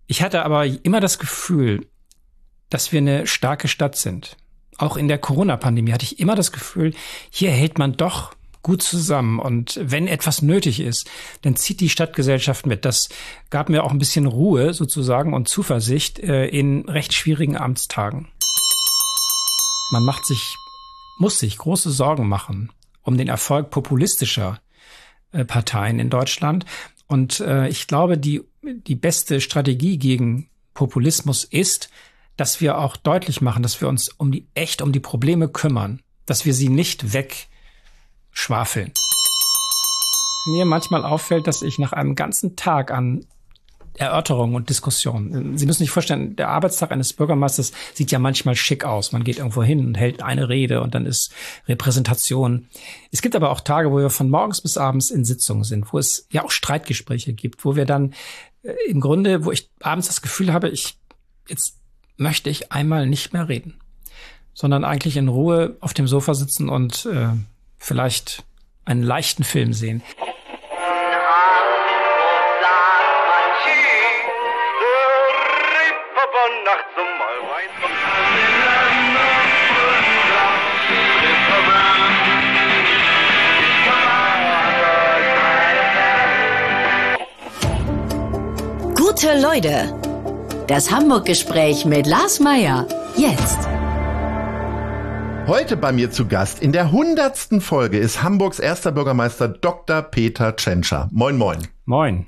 Ich hatte aber immer das Gefühl, dass wir eine starke Stadt sind. Auch in der Corona-Pandemie hatte ich immer das Gefühl, hier hält man doch gut zusammen. Und wenn etwas nötig ist, dann zieht die Stadtgesellschaft mit. Das gab mir auch ein bisschen Ruhe sozusagen und Zuversicht in recht schwierigen Amtstagen. Man muss sich große Sorgen machen um den Erfolg populistischer Parteien in Deutschland. Und ich glaube, die beste Strategie gegen Populismus ist, dass wir auch deutlich machen, dass wir uns um die Probleme kümmern, dass wir sie nicht wegschwafeln. Mir manchmal auffällt, dass ich nach einem ganzen Tag an Erörterungen und Diskussionen. Sie müssen sich vorstellen, der Arbeitstag eines Bürgermeisters sieht ja manchmal schick aus. Man geht irgendwo hin und hält eine Rede und dann ist Repräsentation. Es gibt aber auch Tage, wo wir von morgens bis abends in Sitzungen sind, wo es ja auch Streitgespräche gibt, wo wir dann im Grunde, wo ich abends das Gefühl habe, jetzt möchte ich einmal nicht mehr reden, sondern eigentlich in Ruhe auf dem Sofa sitzen und vielleicht einen leichten Film sehen. Gute Leute, das Hamburg-Gespräch mit Lars Meyer, jetzt. Heute bei mir zu Gast in der 100. Folge ist Hamburgs erster Bürgermeister Dr. Peter Tschentscher. Moin, moin. Moin.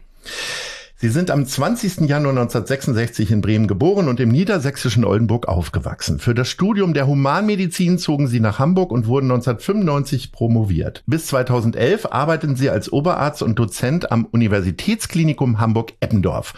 Sie sind am 20. Januar 1966 in Bremen geboren und im niedersächsischen Oldenburg aufgewachsen. Für das Studium der Humanmedizin zogen Sie nach Hamburg und wurden 1995 promoviert. Bis 2011 arbeiteten Sie als Oberarzt und Dozent am Universitätsklinikum Hamburg-Eppendorf.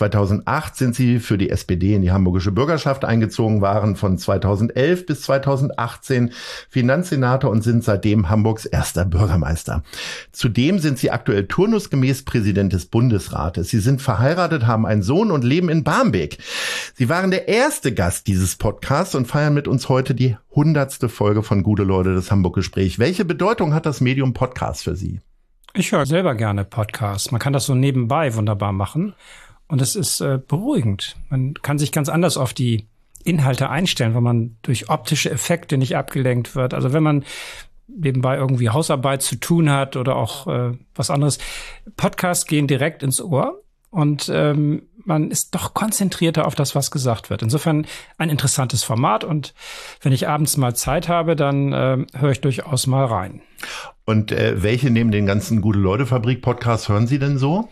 2008 sind Sie für die SPD in die hamburgische Bürgerschaft eingezogen, waren von 2011 bis 2018 Finanzsenator und sind seitdem Hamburgs erster Bürgermeister. Zudem sind Sie aktuell turnusgemäß Präsident des Bundesrates. Sie sind verheiratet, haben einen Sohn und leben in Barmbek. Sie waren der erste Gast dieses Podcasts und feiern mit uns heute die 100. Folge von Gute Leute, das Hamburg-Gespräch. Welche Bedeutung hat das Medium Podcast für Sie? Ich höre selber gerne Podcasts. Man kann das so nebenbei wunderbar machen und es ist beruhigend. Man kann sich ganz anders auf die Inhalte einstellen, weil man durch optische Effekte nicht abgelenkt wird. Also wenn man nebenbei irgendwie Hausarbeit zu tun hat oder auch was anderes. Podcasts gehen direkt ins Ohr und man ist doch konzentrierter auf das, was gesagt wird. Insofern ein interessantes Format und wenn ich abends mal Zeit habe, dann höre ich durchaus mal rein. Und welche neben den ganzen Gute-Leute-Fabrik-Podcasts hören Sie denn so?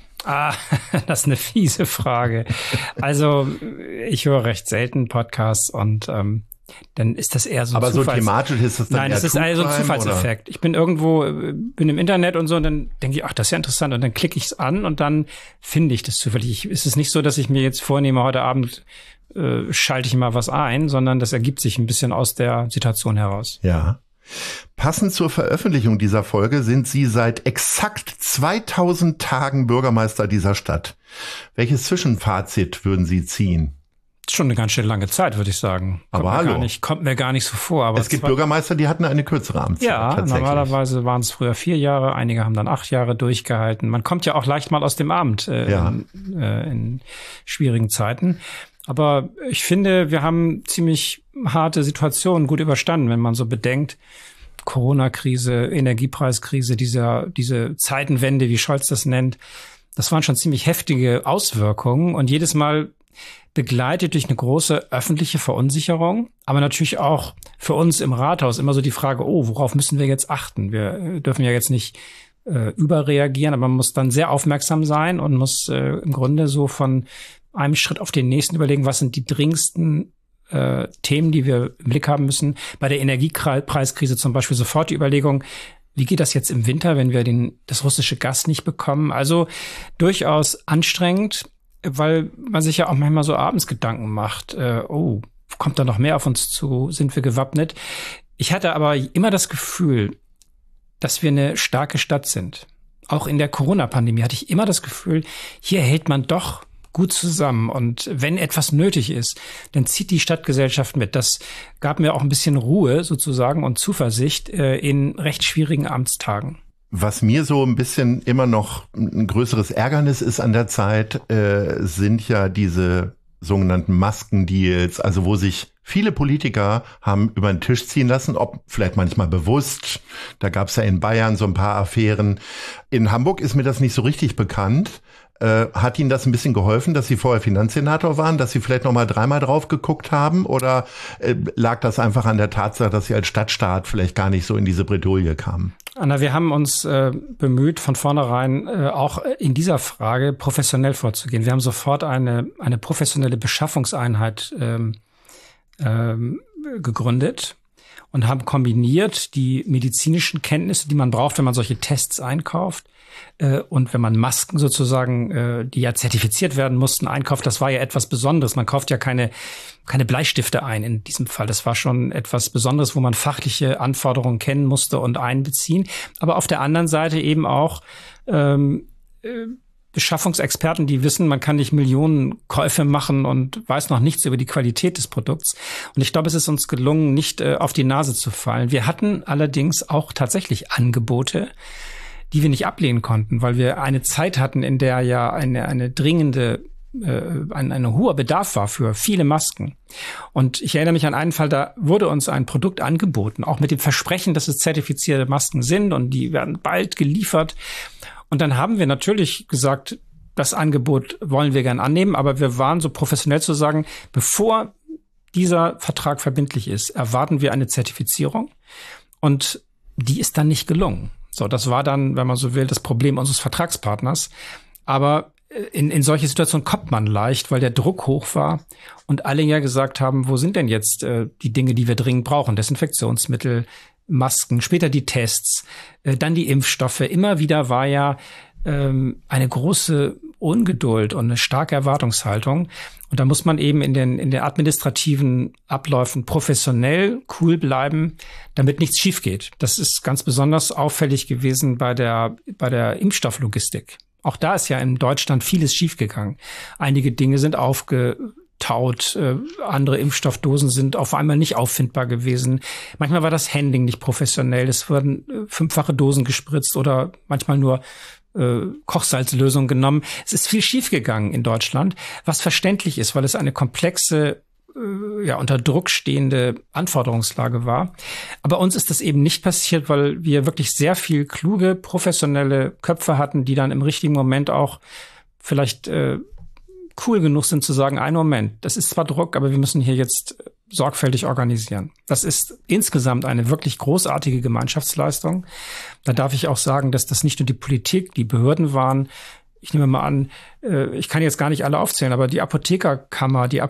Das ist eine fiese Frage. Also ich höre recht selten Podcasts und dann ist das eher so ein Aber so thematisch ist das dann Nein, eher das ist also ein Zufallseffekt. Oder? Ich bin irgendwo, bin im Internet und so und dann denke ich, ach, das ist ja interessant und dann klicke ich es an und dann finde ich das zufällig. Ist es nicht so, dass ich mir jetzt vornehme, heute Abend schalte ich mal was ein, sondern das ergibt sich ein bisschen aus der Situation heraus. Ja. Passend zur Veröffentlichung dieser Folge sind Sie seit exakt 2000 Tagen Bürgermeister dieser Stadt. Welches Zwischenfazit würden Sie ziehen? Schon eine ganz schön lange Zeit, würde ich sagen. Aber hallo. Kommt mir gar nicht so vor. Aber es gibt Bürgermeister, die hatten eine kürzere Amtszeit. Ja, normalerweise waren es früher 4 Jahre, einige haben dann 8 Jahre durchgehalten. Man kommt ja auch leicht mal aus dem Amt in schwierigen Zeiten. Aber ich finde, wir haben ziemlich harte Situationen gut überstanden, wenn man so bedenkt, Corona-Krise, Energiepreiskrise, diese Zeitenwende, wie Scholz das nennt, das waren schon ziemlich heftige Auswirkungen und jedes Mal begleitet durch eine große öffentliche Verunsicherung, aber natürlich auch für uns im Rathaus immer so die Frage, worauf müssen wir jetzt achten? Wir dürfen ja jetzt nicht überreagieren, aber man muss dann sehr aufmerksam sein und muss im Grunde so von einem Schritt auf den nächsten überlegen, was sind die dringendsten Themen, die wir im Blick haben müssen. Bei der Energiepreiskrise zum Beispiel sofort die Überlegung, wie geht das jetzt im Winter, wenn wir das russische Gas nicht bekommen? Also durchaus anstrengend, weil man sich ja auch manchmal so abends Gedanken macht, kommt da noch mehr auf uns zu, sind wir gewappnet? Ich hatte aber immer das Gefühl, dass wir eine starke Stadt sind. Auch in der Corona-Pandemie hatte ich immer das Gefühl, hier hält man doch gut zusammen und wenn etwas nötig ist, dann zieht die Stadtgesellschaft mit. Das gab mir auch ein bisschen Ruhe sozusagen und Zuversicht in recht schwierigen Amtstagen. Was mir so ein bisschen immer noch ein größeres Ärgernis ist an der Zeit, sind ja diese sogenannten Maskendeals, also wo sich viele Politiker haben über den Tisch ziehen lassen, ob vielleicht manchmal bewusst. Da gab es ja in Bayern so ein paar Affären. In Hamburg ist mir das nicht so richtig bekannt. Hat Ihnen das ein bisschen geholfen, dass Sie vorher Finanzsenator waren, dass Sie vielleicht noch mal dreimal drauf geguckt haben? Oder lag das einfach an der Tatsache, dass Sie als Stadtstaat vielleicht gar nicht so in diese Bredouille kamen? Anna, wir haben uns bemüht, von vornherein auch in dieser Frage professionell vorzugehen. Wir haben sofort eine professionelle Beschaffungseinheit gegründet und haben kombiniert die medizinischen Kenntnisse, die man braucht, wenn man solche Tests einkauft, und wenn man Masken sozusagen, die ja zertifiziert werden mussten, einkauft. Das war ja etwas Besonderes. Man kauft ja keine Bleistifte ein in diesem Fall. Das war schon etwas Besonderes, wo man fachliche Anforderungen kennen musste und einbeziehen. Aber auf der anderen Seite eben auch Beschaffungsexperten, die wissen, man kann nicht Millionen Käufe machen und weiß noch nichts über die Qualität des Produkts. Und ich glaube, es ist uns gelungen, nicht auf die Nase zu fallen. Wir hatten allerdings auch tatsächlich Angebote, die wir nicht ablehnen konnten, weil wir eine Zeit hatten, in der ja eine dringende, ein hoher Bedarf war für viele Masken. Und ich erinnere mich an einen Fall, da wurde uns ein Produkt angeboten, auch mit dem Versprechen, dass es zertifizierte Masken sind und die werden bald geliefert. Und dann haben wir natürlich gesagt, das Angebot wollen wir gern annehmen, aber wir waren so professionell zu sagen, bevor dieser Vertrag verbindlich ist, erwarten wir eine Zertifizierung. Und die ist dann nicht gelungen. So, das war dann, wenn man so will, das Problem unseres Vertragspartners. Aber in solche Situationen kommt man leicht, weil der Druck hoch war und alle ja gesagt haben, wo sind denn jetzt die Dinge, die wir dringend brauchen? Desinfektionsmittel, Masken, später die Tests, dann die Impfstoffe. Immer wieder war ja eine große Ungeduld und eine starke Erwartungshaltung. Und da muss man eben in den administrativen Abläufen professionell cool bleiben, damit nichts schief geht. Das ist ganz besonders auffällig gewesen bei der Impfstofflogistik. Auch da ist ja in Deutschland vieles schiefgegangen. Einige Dinge sind aufgetaut, andere Impfstoffdosen sind auf einmal nicht auffindbar gewesen. Manchmal war das Handling nicht professionell. Es wurden 5-fache Dosen gespritzt oder manchmal nur Kochsalzlösung genommen. Es ist viel schiefgegangen in Deutschland, was verständlich ist, weil es eine komplexe, unter Druck stehende Anforderungslage war. Aber uns ist das eben nicht passiert, weil wir wirklich sehr viel kluge, professionelle Köpfe hatten, die dann im richtigen Moment auch vielleicht cool genug sind zu sagen, einen Moment, das ist zwar Druck, aber wir müssen hier jetzt sorgfältig organisieren. Das ist insgesamt eine wirklich großartige Gemeinschaftsleistung. Da darf ich auch sagen, dass das nicht nur die Politik, die Behörden waren. Ich nehme mal an, ich kann jetzt gar nicht alle aufzählen, aber die Apothekerkammer, die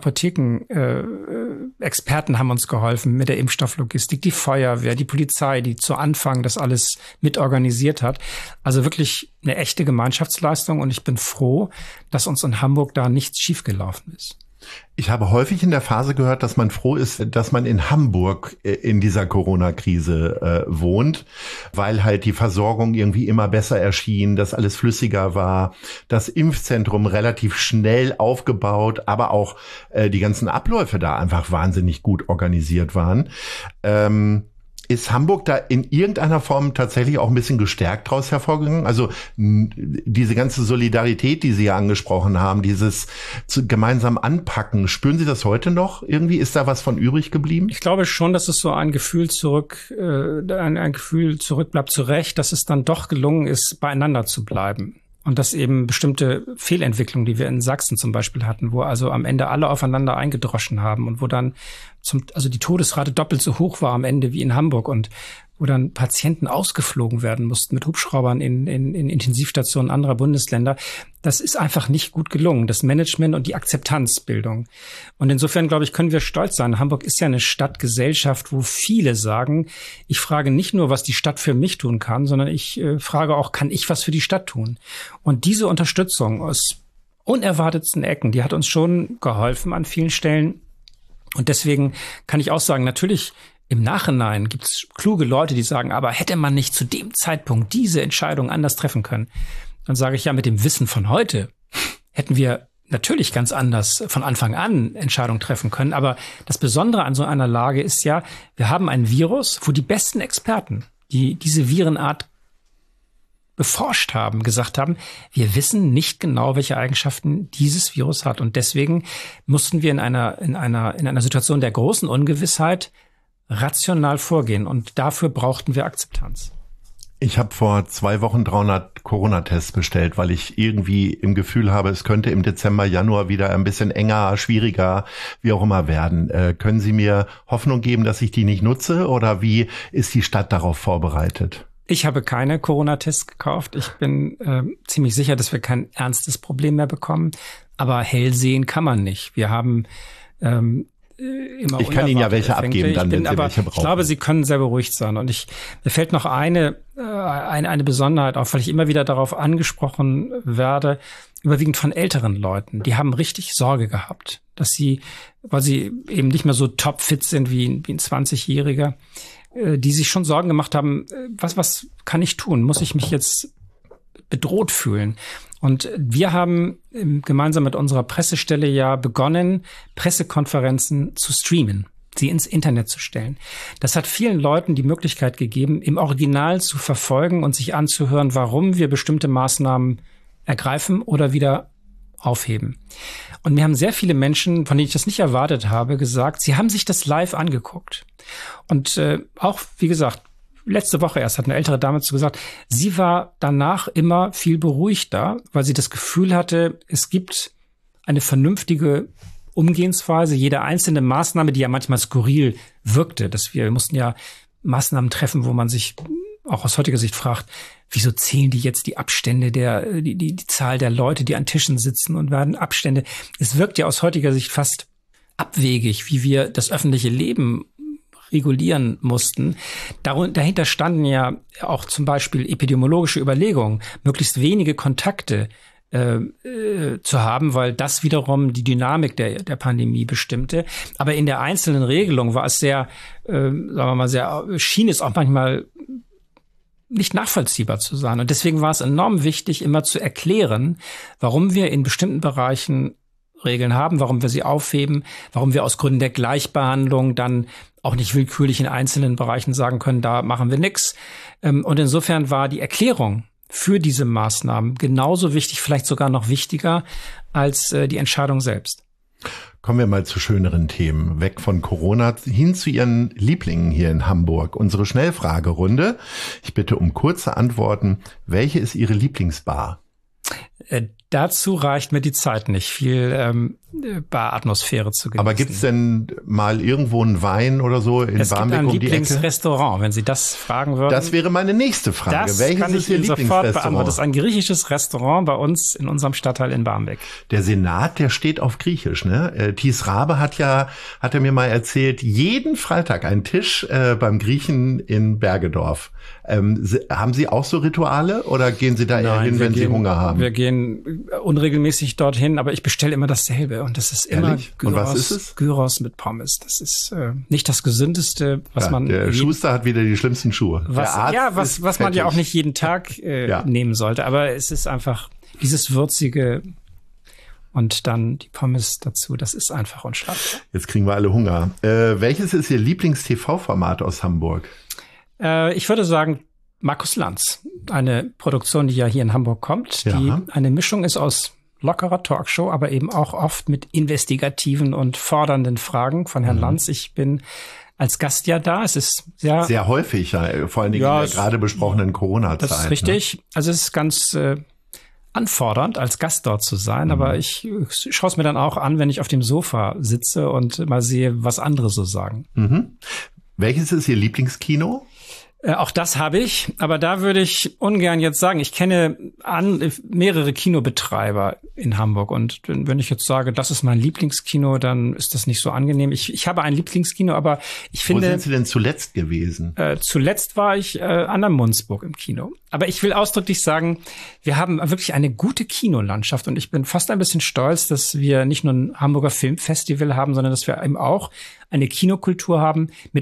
Apotheken-Experten haben uns geholfen mit der Impfstofflogistik, die Feuerwehr, die Polizei, die zu Anfang das alles mit organisiert hat. Also wirklich eine echte Gemeinschaftsleistung und ich bin froh, dass uns in Hamburg da nichts schiefgelaufen ist. Ich habe häufig in der Phase gehört, dass man froh ist, dass man in Hamburg in dieser Corona-Krise wohnt, weil halt die Versorgung irgendwie immer besser erschien, dass alles flüssiger war, das Impfzentrum relativ schnell aufgebaut, aber auch die ganzen Abläufe da einfach wahnsinnig gut organisiert waren. Ist Hamburg da in irgendeiner Form tatsächlich auch ein bisschen gestärkt daraus hervorgegangen? Also diese ganze Solidarität, die Sie ja angesprochen haben, dieses gemeinsam Anpacken, spüren Sie das heute noch irgendwie? Ist da was von übrig geblieben? Ich glaube schon, dass es so ein Gefühl zurückbleibt, zu Recht, dass es dann doch gelungen ist, beieinander zu bleiben. Und dass eben bestimmte Fehlentwicklungen, die wir in Sachsen zum Beispiel hatten, wo also am Ende alle aufeinander eingedroschen haben und wo dann die Todesrate doppelt so hoch war am Ende wie in Hamburg und wo dann Patienten ausgeflogen werden mussten mit Hubschraubern in Intensivstationen anderer Bundesländer. Das ist einfach nicht gut gelungen, das Management und die Akzeptanzbildung. Und insofern, glaube ich, können wir stolz sein. Hamburg ist ja eine Stadtgesellschaft, wo viele sagen, ich frage nicht nur, was die Stadt für mich tun kann, sondern ich frage auch, kann ich was für die Stadt tun? Und diese Unterstützung aus unerwartetsten Ecken, die hat uns schon geholfen an vielen Stellen. Und deswegen kann ich auch sagen, natürlich im Nachhinein gibt es kluge Leute, die sagen, aber hätte man nicht zu dem Zeitpunkt diese Entscheidung anders treffen können? Dann sage ich ja, mit dem Wissen von heute hätten wir natürlich ganz anders von Anfang an Entscheidungen treffen können. Aber das Besondere an so einer Lage ist ja, wir haben ein Virus, wo die besten Experten, die diese Virenart beforscht haben, gesagt haben, wir wissen nicht genau, welche Eigenschaften dieses Virus hat. Und deswegen mussten wir in einer Situation der großen Ungewissheit rational vorgehen. Und dafür brauchten wir Akzeptanz. Ich habe vor 2 Wochen 300 Corona-Tests bestellt, weil ich irgendwie im Gefühl habe, es könnte im Dezember, Januar wieder ein bisschen enger, schwieriger, wie auch immer werden. Können Sie mir Hoffnung geben, dass ich die nicht nutze? Oder wie ist die Stadt darauf vorbereitet? Ich habe keine Corona-Tests gekauft. Ich bin ziemlich sicher, dass wir kein ernstes Problem mehr bekommen. Aber hell sehen kann man nicht. Wir haben immer ich kann Ihnen ja welche abgeben, dann, wenn Sie welche brauchen. Ich glaube, Sie können sehr beruhigt sein. Und mir fällt noch eine Besonderheit auf, weil ich immer wieder darauf angesprochen werde, überwiegend von älteren Leuten. Die haben richtig Sorge gehabt, dass sie, weil sie eben nicht mehr so topfit sind wie ein 20-Jähriger, die sich schon Sorgen gemacht haben, was kann ich tun? Muss ich mich jetzt bedroht fühlen? Und wir haben gemeinsam mit unserer Pressestelle ja begonnen, Pressekonferenzen zu streamen, sie ins Internet zu stellen. Das hat vielen Leuten die Möglichkeit gegeben, im Original zu verfolgen und sich anzuhören, warum wir bestimmte Maßnahmen ergreifen oder wieder aufheben. Und mir haben sehr viele Menschen, von denen ich das nicht erwartet habe, gesagt, sie haben sich das live angeguckt. Und auch, wie gesagt, letzte Woche erst hat eine ältere Dame zu gesagt, sie war danach immer viel beruhigter, weil sie das Gefühl hatte, es gibt eine vernünftige Umgehensweise. Jede einzelne Maßnahme, die ja manchmal skurril wirkte, wir mussten ja Maßnahmen treffen, wo man sich auch aus heutiger Sicht fragt, wieso zählen die jetzt die Abstände die Zahl der Leute, die an Tischen sitzen und werden Abstände. Es wirkt ja aus heutiger Sicht fast abwegig, wie wir das öffentliche Leben regulieren mussten. Dahinter standen ja auch zum Beispiel epidemiologische Überlegungen, möglichst wenige Kontakte zu haben, weil das wiederum die Dynamik der Pandemie bestimmte. Aber in der einzelnen Regelung war es sehr, sagen wir mal, schien es auch manchmal nicht nachvollziehbar zu sein. Und deswegen war es enorm wichtig, immer zu erklären, warum wir in bestimmten Bereichen Regeln haben, warum wir sie aufheben, warum wir aus Gründen der Gleichbehandlung dann auch nicht willkürlich in einzelnen Bereichen sagen können, da machen wir nichts. Und insofern war die Erklärung für diese Maßnahmen genauso wichtig, vielleicht sogar noch wichtiger als die Entscheidung selbst. Kommen wir mal zu schöneren Themen. Weg von Corona hin zu Ihren Lieblingen hier in Hamburg. Unsere Schnellfragerunde. Ich bitte um kurze Antworten. Welche ist Ihre Lieblingsbar? Dazu reicht mir die Zeit nicht, viel Baratmosphäre zu genießen. Aber gibt's denn mal irgendwo einen Wein oder so in Barmbek um die Ecke? Es gibt ein Lieblingsrestaurant, wenn Sie das fragen würden. Das wäre meine nächste Frage. Welches ist Ihr Lieblingsrestaurant? Das ist ein griechisches Restaurant bei uns in unserem Stadtteil in Barmbek. Der Senat, der steht auf Griechisch, ne? Thies Rabe hat er mir mal erzählt, jeden Freitag einen Tisch beim Griechen in Bergedorf. Haben Sie auch so Rituale oder gehen Sie da eher hin, wenn Sie Hunger haben? Wir gehen unregelmäßig dorthin, aber ich bestelle immer dasselbe und das ist immer Gyros. Und was ist es? Gyros mit Pommes. Das ist nicht das Gesündeste, was man... Der Schuster hat wieder die schlimmsten Schuhe. Was man ja auch nicht jeden Tag nehmen sollte, aber es ist einfach dieses Würzige und dann die Pommes dazu, das ist einfach und scharf. Jetzt kriegen wir alle Hunger. Welches ist Ihr Lieblings-TV-Format aus Hamburg? Ich würde sagen, Markus Lanz. Eine Produktion, die ja hier in Hamburg kommt, die eine Mischung ist aus lockerer Talkshow, aber eben auch oft mit investigativen und fordernden Fragen von Herrn Lanz. Ich bin als Gast ja da. Es ist sehr häufig, vor allen Dingen in der gerade besprochenen Corona-Zeit. Das ist richtig. Ne? Also es ist ganz anfordernd, als Gast dort zu sein, aber ich schaue es mir dann auch an, wenn ich auf dem Sofa sitze und mal sehe, was andere so sagen. Mhm. Welches ist Ihr Lieblingskino? Auch das habe ich, aber da würde ich ungern jetzt sagen, ich kenne mehrere Kinobetreiber in Hamburg und wenn ich jetzt sage, das ist mein Lieblingskino, dann ist das nicht so angenehm. Ich habe ein Lieblingskino, aber ich finde... Wo sind Sie denn zuletzt gewesen? Zuletzt war ich an der Munzburg im Kino. Aber ich will ausdrücklich sagen, wir haben wirklich eine gute Kinolandschaft und ich bin fast ein bisschen stolz, dass wir nicht nur ein Hamburger Filmfestival haben, sondern dass wir eben auch eine Kinokultur haben mit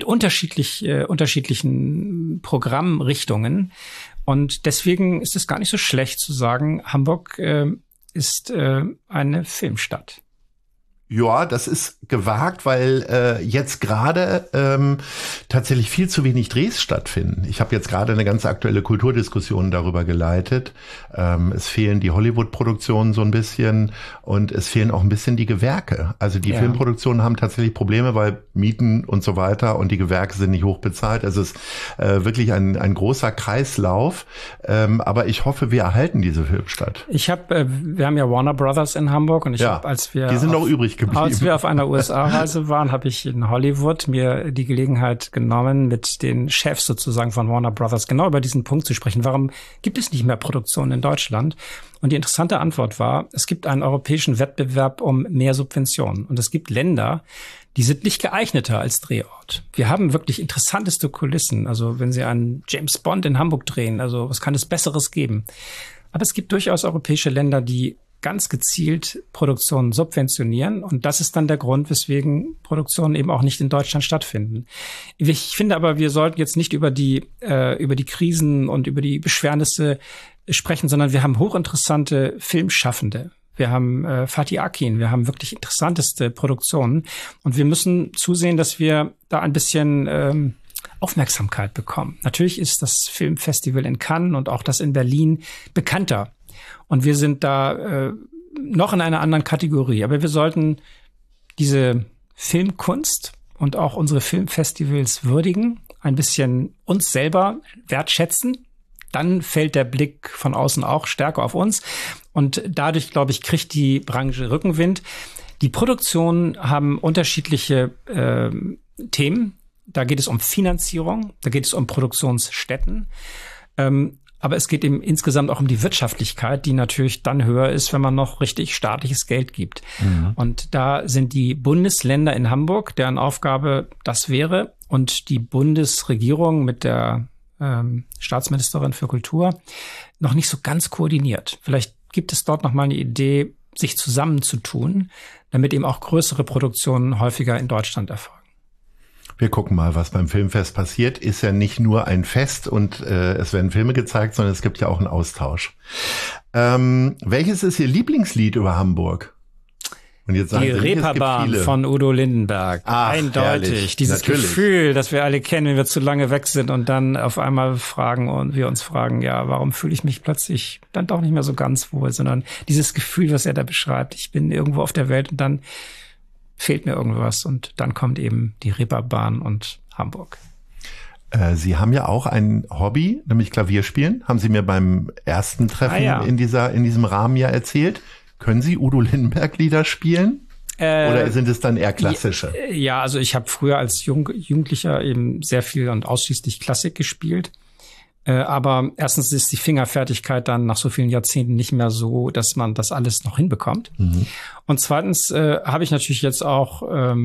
unterschiedlichen Programmrichtungen. Und deswegen ist es gar nicht so schlecht zu sagen, Hamburg ist eine Filmstadt. Ja, das ist gewagt, weil jetzt gerade tatsächlich viel zu wenig Drehs stattfinden. Ich habe jetzt gerade eine ganz aktuelle Kulturdiskussion darüber geleitet. Es fehlen die Hollywood-Produktionen so ein bisschen und es fehlen auch ein bisschen die Gewerke. Also die Filmproduktionen haben tatsächlich Probleme, weil Mieten und so weiter und die Gewerke sind nicht hoch bezahlt. Also es ist wirklich ein großer Kreislauf. Aber ich hoffe, wir erhalten diese Filmstadt. Wir haben ja Warner Brothers in Hamburg und die sind noch übrig geblieben. Als wir auf einer USA-Reise waren, habe ich in Hollywood mir die Gelegenheit genommen, mit den Chefs sozusagen von Warner Brothers genau über diesen Punkt zu sprechen. Warum gibt es nicht mehr Produktionen in Deutschland? Und die interessante Antwort war, es gibt einen europäischen Wettbewerb um mehr Subventionen. Und es gibt Länder, die sind nicht geeigneter als Drehort. Wir haben wirklich interessanteste Kulissen. Also wenn Sie einen James Bond in Hamburg drehen, also was kann es Besseres geben? Aber es gibt durchaus europäische Länder, die ganz gezielt Produktionen subventionieren. Und das ist dann der Grund, weswegen Produktionen eben auch nicht in Deutschland stattfinden. Ich finde aber, wir sollten jetzt nicht über die Krisen und über die Beschwernisse sprechen, sondern wir haben hochinteressante Filmschaffende. Wir haben Fatih Akin, wir haben wirklich interessanteste Produktionen. Und wir müssen zusehen, dass wir da ein bisschen Aufmerksamkeit bekommen. Natürlich ist das Filmfestival in Cannes und auch das in Berlin bekannter. Und wir sind da noch in einer anderen Kategorie. Aber wir sollten diese Filmkunst und auch unsere Filmfestivals würdigen, ein bisschen uns selber wertschätzen. Dann fällt der Blick von außen auch stärker auf uns. Und dadurch, glaube ich, kriegt die Branche Rückenwind. Die Produktionen haben unterschiedliche Themen. Da geht es um Finanzierung, da geht es um Produktionsstätten. Aber es geht eben insgesamt auch um die Wirtschaftlichkeit, die natürlich dann höher ist, wenn man noch richtig staatliches Geld gibt. Mhm. Und da sind die Bundesländer in Hamburg, deren Aufgabe das wäre, und die Bundesregierung mit der Staatsministerin für Kultur noch nicht so ganz koordiniert. Vielleicht gibt es dort noch mal eine Idee, sich zusammenzutun, damit eben auch größere Produktionen häufiger in Deutschland erfolgen. Wir gucken mal, was beim Filmfest passiert. Ist ja nicht nur ein Fest und es werden Filme gezeigt, sondern es gibt ja auch einen Austausch. Welches ist Ihr Lieblingslied über Hamburg? Und jetzt sagen die Reeperbahn von Udo Lindenberg. Ach, eindeutig. Herrlich. Dieses Natürlich. Gefühl, das wir alle kennen, wenn wir zu lange weg sind und dann auf einmal wir uns fragen, ja, warum fühle ich mich plötzlich dann doch nicht mehr so ganz wohl, sondern dieses Gefühl, was er da beschreibt. Ich bin irgendwo auf der Welt und dann fehlt mir irgendwas und dann kommt eben die Reeperbahn und Hamburg. Sie haben ja auch ein Hobby, nämlich Klavierspielen. Haben Sie mir beim ersten Treffen in diesem Rahmen ja erzählt. Können Sie Udo Lindenberg-Lieder spielen? Oder sind es dann eher klassische? Ja, also ich habe früher als Jugendlicher eben sehr viel und ausschließlich Klassik gespielt. Aber erstens ist die Fingerfertigkeit dann nach so vielen Jahrzehnten nicht mehr so, dass man das alles noch hinbekommt. Mhm. Und zweitens habe ich natürlich jetzt auch,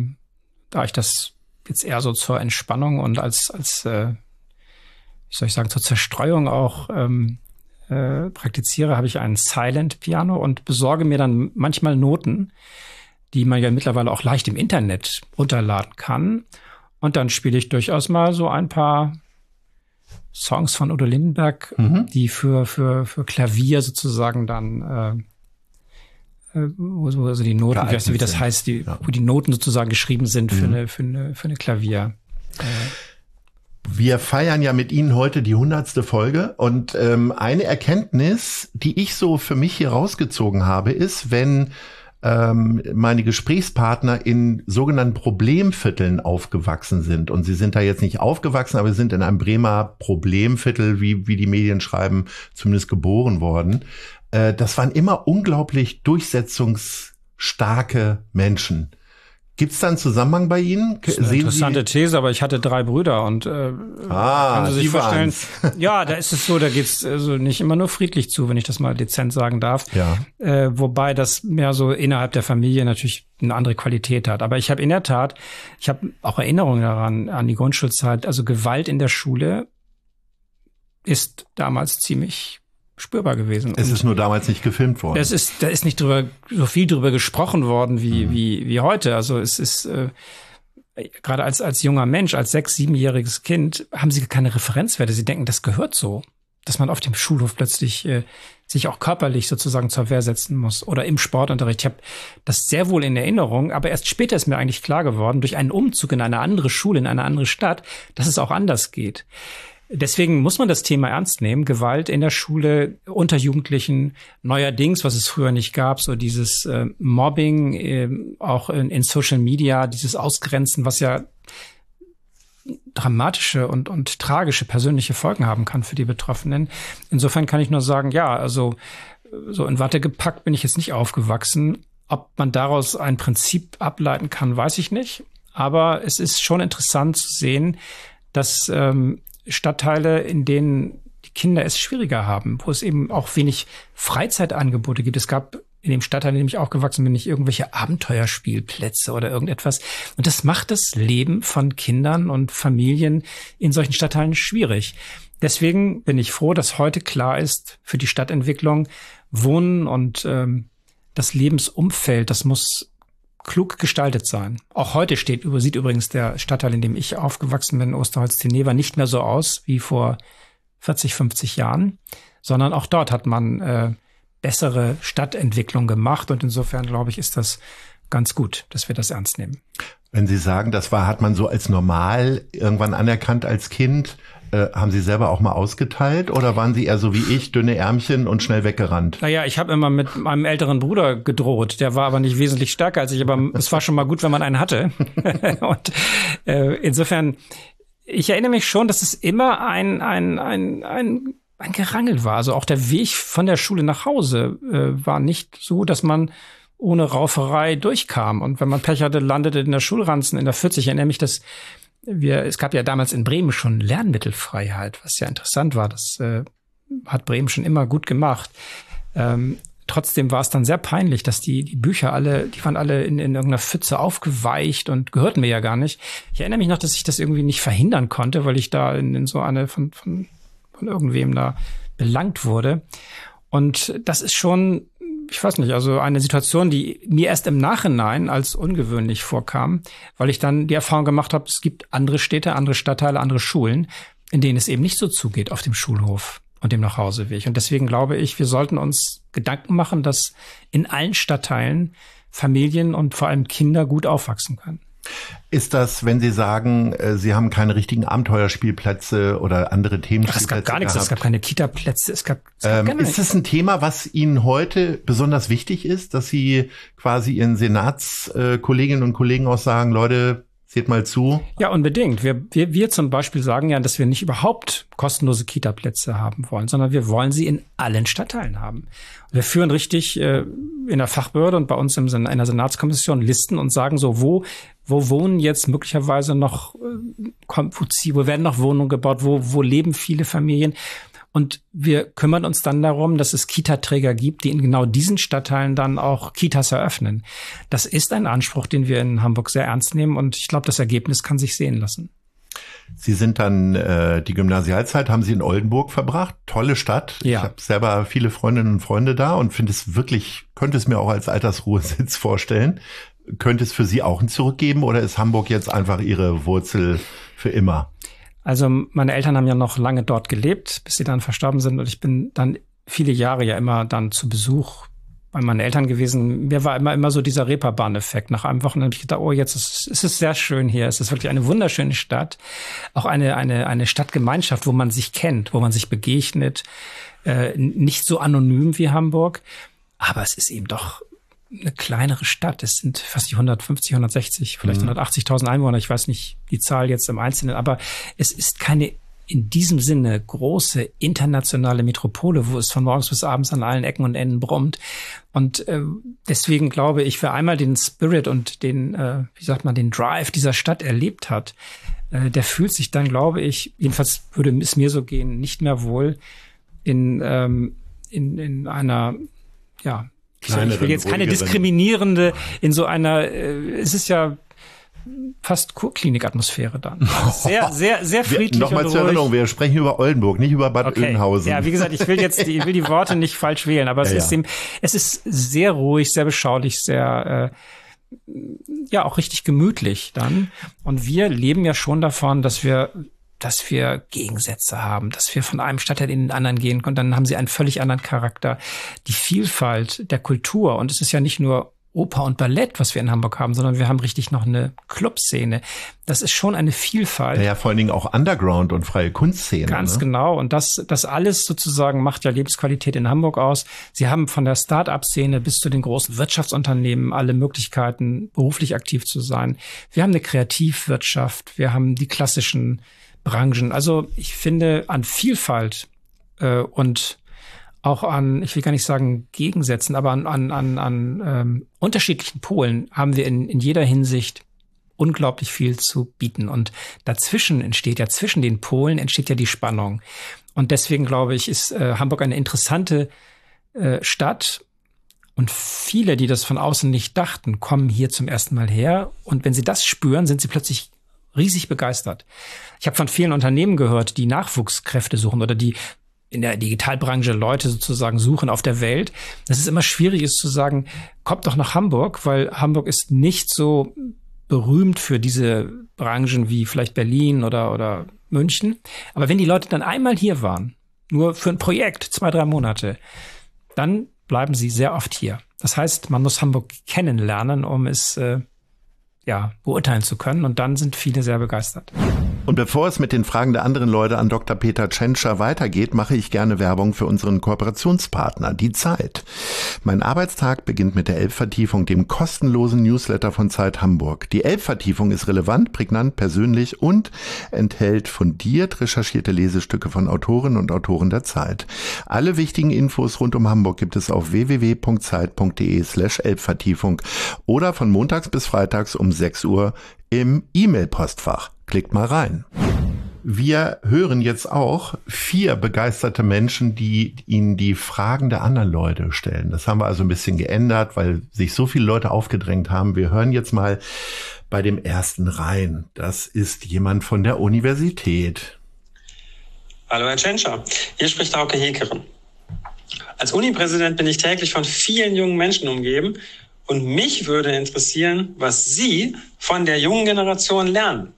da ich das jetzt eher so zur Entspannung und als wie soll ich sagen, zur Zerstreuung auch praktiziere, habe ich ein Silent Piano und besorge mir dann manchmal Noten, die man ja mittlerweile auch leicht im Internet runterladen kann. Und dann spiele ich durchaus mal so ein paar Songs von Udo Lindenberg, die für Klavier sozusagen dann also die Noten, wie das heißt, wo die Noten sozusagen geschrieben sind für eine Klavier. Wir feiern ja mit Ihnen heute die 100. Folge und eine Erkenntnis, die ich so für mich hier rausgezogen habe, ist, wenn meine Gesprächspartner in sogenannten Problemvierteln aufgewachsen sind. Und sie sind da jetzt nicht aufgewachsen, aber sie sind in einem Bremer Problemviertel, wie die Medien schreiben, zumindest geboren worden. Das waren immer unglaublich durchsetzungsstarke Menschen. Gibt es da einen Zusammenhang bei Ihnen? Das ist eine interessante These, aber ich hatte 3 Brüder und können Sie sich vorstellen, ja, da ist es so, da geht's also nicht immer nur friedlich zu, wenn ich das mal dezent sagen darf. Ja. Wobei das mehr so innerhalb der Familie natürlich eine andere Qualität hat. Aber ich habe in der Tat, ich habe auch Erinnerungen daran, an die Grundschulzeit, also Gewalt in der Schule ist damals ziemlich spürbar gewesen. Es ist nur damals nicht gefilmt worden. Da ist nicht so viel drüber gesprochen worden wie heute. Also es ist gerade als junger Mensch, als 6-, 7-jähriges Kind, haben sie keine Referenzwerte. Sie denken, das gehört so. dass man auf dem Schulhof plötzlich sich auch körperlich sozusagen zur Wehr setzen muss oder im Sportunterricht. Ich habe das sehr wohl in Erinnerung, aber erst später ist mir eigentlich klar geworden, durch einen Umzug in eine andere Schule, in eine andere Stadt, dass es auch anders geht. Deswegen muss man das Thema ernst nehmen. Gewalt in der Schule, unter Jugendlichen, neuerdings, was es früher nicht gab, so dieses Mobbing, auch in Social Media, dieses Ausgrenzen, was ja dramatische und tragische persönliche Folgen haben kann für die Betroffenen. Insofern kann ich nur sagen, ja, also so in Watte gepackt bin ich jetzt nicht aufgewachsen. Ob man daraus ein Prinzip ableiten kann, weiß ich nicht. Aber es ist schon interessant zu sehen, dass Stadtteile, in denen die Kinder es schwieriger haben, wo es eben auch wenig Freizeitangebote gibt. Es gab in dem Stadtteil, in dem ich aufgewachsen bin, nicht irgendwelche Abenteuerspielplätze oder irgendetwas. Und das macht das Leben von Kindern und Familien in solchen Stadtteilen schwierig. Deswegen bin ich froh, dass heute klar ist, für die Stadtentwicklung Wohnen und das Lebensumfeld, das muss klug gestaltet sein. Auch heute sieht übrigens der Stadtteil, in dem ich aufgewachsen bin, Osterholz-Teneva, nicht mehr so aus wie vor 40, 50 Jahren, sondern auch dort hat man bessere Stadtentwicklung gemacht. Und insofern, glaube ich, ist das ganz gut, dass wir das ernst nehmen. Wenn Sie sagen, hat man so als normal irgendwann anerkannt als Kind, haben Sie selber auch mal ausgeteilt oder waren Sie eher so wie ich, dünne Ärmchen und schnell weggerannt? Naja, ich habe immer mit meinem älteren Bruder gedroht. Der war aber nicht wesentlich stärker als ich, aber es war schon mal gut, wenn man einen hatte. Und insofern, ich erinnere mich schon, dass es immer ein Gerangel war. Also auch der Weg von der Schule nach Hause war nicht so, dass man ohne Rauferei durchkam. Und wenn man Pech hatte, landete in der Schulranzen in der 40. Ich erinnere mich, dass es gab ja damals in Bremen schon Lernmittelfreiheit, was ja interessant war. Das hat Bremen schon immer gut gemacht. Trotzdem war es dann sehr peinlich, dass die Bücher die waren alle in irgendeiner Pfütze aufgeweicht und gehörten mir ja gar nicht. Ich erinnere mich noch, dass ich das irgendwie nicht verhindern konnte, weil ich da in so eine von irgendwem da belangt wurde. Und das ist schon, ich weiß nicht, also eine Situation, die mir erst im Nachhinein als ungewöhnlich vorkam, weil ich dann die Erfahrung gemacht habe, es gibt andere Städte, andere Stadtteile, andere Schulen, in denen es eben nicht so zugeht auf dem Schulhof und dem Nachhauseweg. Und deswegen glaube ich, wir sollten uns Gedanken machen, dass in allen Stadtteilen Familien und vor allem Kinder gut aufwachsen können. Ist das, wenn Sie sagen, Sie haben keine richtigen Abenteuerspielplätze oder andere Themenspielplätze? Es gab gar nichts, es gab keine Kita-Plätze, es gab ist es ein Thema, was Ihnen heute besonders wichtig ist, dass Sie quasi Ihren Senatskolleginnen und Kollegen auch sagen, Leute, seht mal zu? Ja, unbedingt. Wir zum Beispiel sagen ja, dass wir nicht überhaupt kostenlose Kita-Plätze haben wollen, sondern wir wollen sie in allen Stadtteilen haben. Wir führen richtig in der Fachbehörde und bei uns in einer Senatskommission Listen und sagen so, wo wohnen jetzt möglicherweise noch, wo werden noch Wohnungen gebaut, wo leben viele Familien. Und wir kümmern uns dann darum, dass es Kita-Träger gibt, die in genau diesen Stadtteilen dann auch Kitas eröffnen. Das ist ein Anspruch, den wir in Hamburg sehr ernst nehmen. Und ich glaube, das Ergebnis kann sich sehen lassen. Sie sind dann, die Gymnasialzeit haben Sie in Oldenburg verbracht. Tolle Stadt. Ja. Ich habe selber viele Freundinnen und Freunde da und könnte es mir auch als Altersruhesitz vorstellen. Könnte es für Sie auch ein Zurück geben oder ist Hamburg jetzt einfach Ihre Wurzel für immer? Also meine Eltern haben ja noch lange dort gelebt, bis sie dann verstorben sind. Und ich bin dann viele Jahre ja immer dann zu Besuch bei meinen Eltern gewesen. Mir war immer so dieser Reeperbahn-Effekt. Nach einem Wochenende habe ich gedacht, jetzt ist es sehr schön hier. Es ist wirklich eine wunderschöne Stadt. Auch eine Stadtgemeinschaft, wo man sich kennt, wo man sich begegnet. Nicht so anonym wie Hamburg. Aber es ist eben doch eine kleinere Stadt. Es sind fast die 150, 160, vielleicht 180.000 Einwohner. Ich weiß nicht die Zahl jetzt im Einzelnen, aber es ist keine in diesem Sinne große internationale Metropole, wo es von morgens bis abends an allen Ecken und Enden brummt. Und deswegen glaube ich, wer einmal den Spirit und den Drive dieser Stadt erlebt hat, der fühlt sich dann, glaube ich, jedenfalls würde es mir so gehen, nicht mehr wohl in einer, ja, ich will jetzt keine diskriminierende, in so einer, es ist ja fast Kurklinik-Atmosphäre dann. Sehr, sehr, sehr friedlich. Nochmal zur Erinnerung, wir sprechen über Oldenburg, nicht über Bad Oeynhausen. Ja, wie gesagt, ich will die Worte nicht falsch wählen, aber es ist sehr ruhig, sehr beschaulich, sehr, auch richtig gemütlich dann. Und wir leben ja schon davon, dass wir dass wir Gegensätze haben, dass wir von einem Stadtteil in den anderen gehen und dann haben sie einen völlig anderen Charakter. Die Vielfalt der Kultur, und es ist ja nicht nur Oper und Ballett, was wir in Hamburg haben, sondern wir haben richtig noch eine Clubszene. Das ist schon eine Vielfalt. Ja, vor allen Dingen auch Underground und freie Kunstszene. Ganz genau. Und das alles sozusagen macht ja Lebensqualität in Hamburg aus. Sie haben von der Start-up-Szene bis zu den großen Wirtschaftsunternehmen alle Möglichkeiten, beruflich aktiv zu sein. Wir haben eine Kreativwirtschaft. Wir haben die klassischen Branchen. Also ich finde, an Vielfalt und auch an, ich will gar nicht sagen Gegensätzen, aber an unterschiedlichen Polen haben wir in jeder Hinsicht unglaublich viel zu bieten. Und zwischen den Polen entsteht ja die Spannung. Und deswegen glaube ich, ist Hamburg eine interessante Stadt. Und viele, die das von außen nicht dachten, kommen hier zum ersten Mal her. Und wenn sie das spüren, sind sie plötzlich riesig begeistert. Ich habe von vielen Unternehmen gehört, die Nachwuchskräfte suchen oder die in der Digitalbranche Leute sozusagen suchen auf der Welt, dass es immer schwierig ist zu sagen, kommt doch nach Hamburg, weil Hamburg ist nicht so berühmt für diese Branchen wie vielleicht Berlin oder München. Aber wenn die Leute dann einmal hier waren, nur für ein Projekt, 2-3 Monate, dann bleiben sie sehr oft hier. Das heißt, man muss Hamburg kennenlernen, um es beurteilen zu können. Und dann sind viele sehr begeistert. Und bevor es mit den Fragen der anderen Leute an Dr. Peter Tschentscher weitergeht, mache ich gerne Werbung für unseren Kooperationspartner, die Zeit. Mein Arbeitstag beginnt mit der Elbvertiefung, dem kostenlosen Newsletter von Zeit Hamburg. Die Elbvertiefung ist relevant, prägnant, persönlich und enthält fundiert recherchierte Lesestücke von Autorinnen und Autoren der Zeit. Alle wichtigen Infos rund um Hamburg gibt es auf www.zeit.de/Elbvertiefung oder von montags bis freitags um 6 Uhr im E-Mail-Postfach. Klickt mal rein. Wir hören jetzt auch 4 begeisterte Menschen, die Ihnen die Fragen der anderen Leute stellen. Das haben wir also ein bisschen geändert, weil sich so viele Leute aufgedrängt haben. Wir hören jetzt mal bei dem ersten rein. Das ist jemand von der Universität. Hallo Herr Tschentscher, hier spricht Hauke Hekeren. Als Uni-Präsident bin ich täglich von vielen jungen Menschen umgeben und mich würde interessieren, was Sie von der jungen Generation lernen.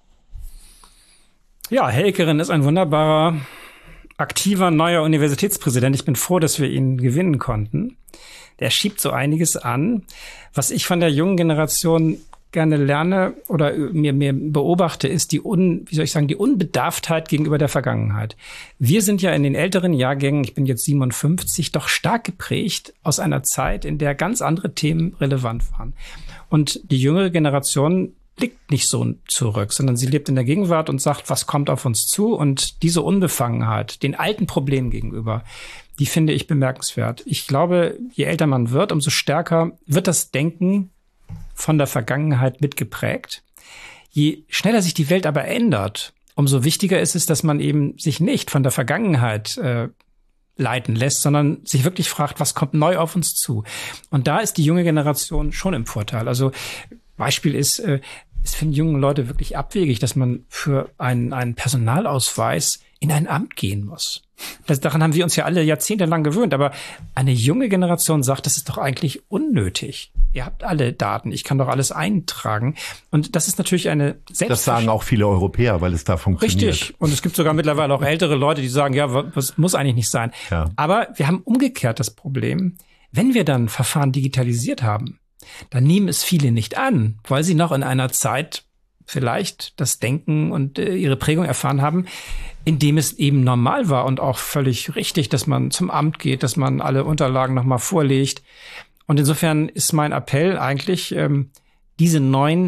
Ja, Hekeren ist ein wunderbarer, aktiver, neuer Universitätspräsident. Ich bin froh, dass wir ihn gewinnen konnten. Der schiebt so einiges an. Was ich von der jungen Generation gerne lerne oder mir beobachte, ist die Unbedarftheit gegenüber der Vergangenheit. Wir sind ja in den älteren Jahrgängen, ich bin jetzt 57, doch stark geprägt aus einer Zeit, in der ganz andere Themen relevant waren. Und die jüngere Generation blickt nicht so zurück, sondern sie lebt in der Gegenwart und sagt, was kommt auf uns zu? Und diese Unbefangenheit, den alten Problemen gegenüber, die finde ich bemerkenswert. Ich glaube, je älter man wird, umso stärker wird das Denken von der Vergangenheit mitgeprägt. Je schneller sich die Welt aber ändert, umso wichtiger ist es, dass man eben sich nicht von der Vergangenheit leiten lässt, sondern sich wirklich fragt, was kommt neu auf uns zu? Und da ist die junge Generation schon im Vorteil. Also Beispiel ist, es finden junge Leute wirklich abwegig, dass man für einen Personalausweis in ein Amt gehen muss. Daran haben wir uns ja alle jahrzehntelang gewöhnt, aber eine junge Generation sagt, das ist doch eigentlich unnötig. Ihr habt alle Daten, ich kann doch alles eintragen. Und das ist natürlich eine Das sagen auch viele Europäer, weil es da funktioniert. Richtig. Und es gibt sogar mittlerweile auch ältere Leute, die sagen, ja, was muss eigentlich nicht sein. Ja. Aber wir haben umgekehrt das Problem, wenn wir dann Verfahren digitalisiert haben, dann nehmen es viele nicht an, weil sie noch in einer Zeit vielleicht das Denken und ihre Prägung erfahren haben, in dem es eben normal war und auch völlig richtig, dass man zum Amt geht, dass man alle Unterlagen nochmal vorlegt. Und insofern ist mein Appell eigentlich, diese neuen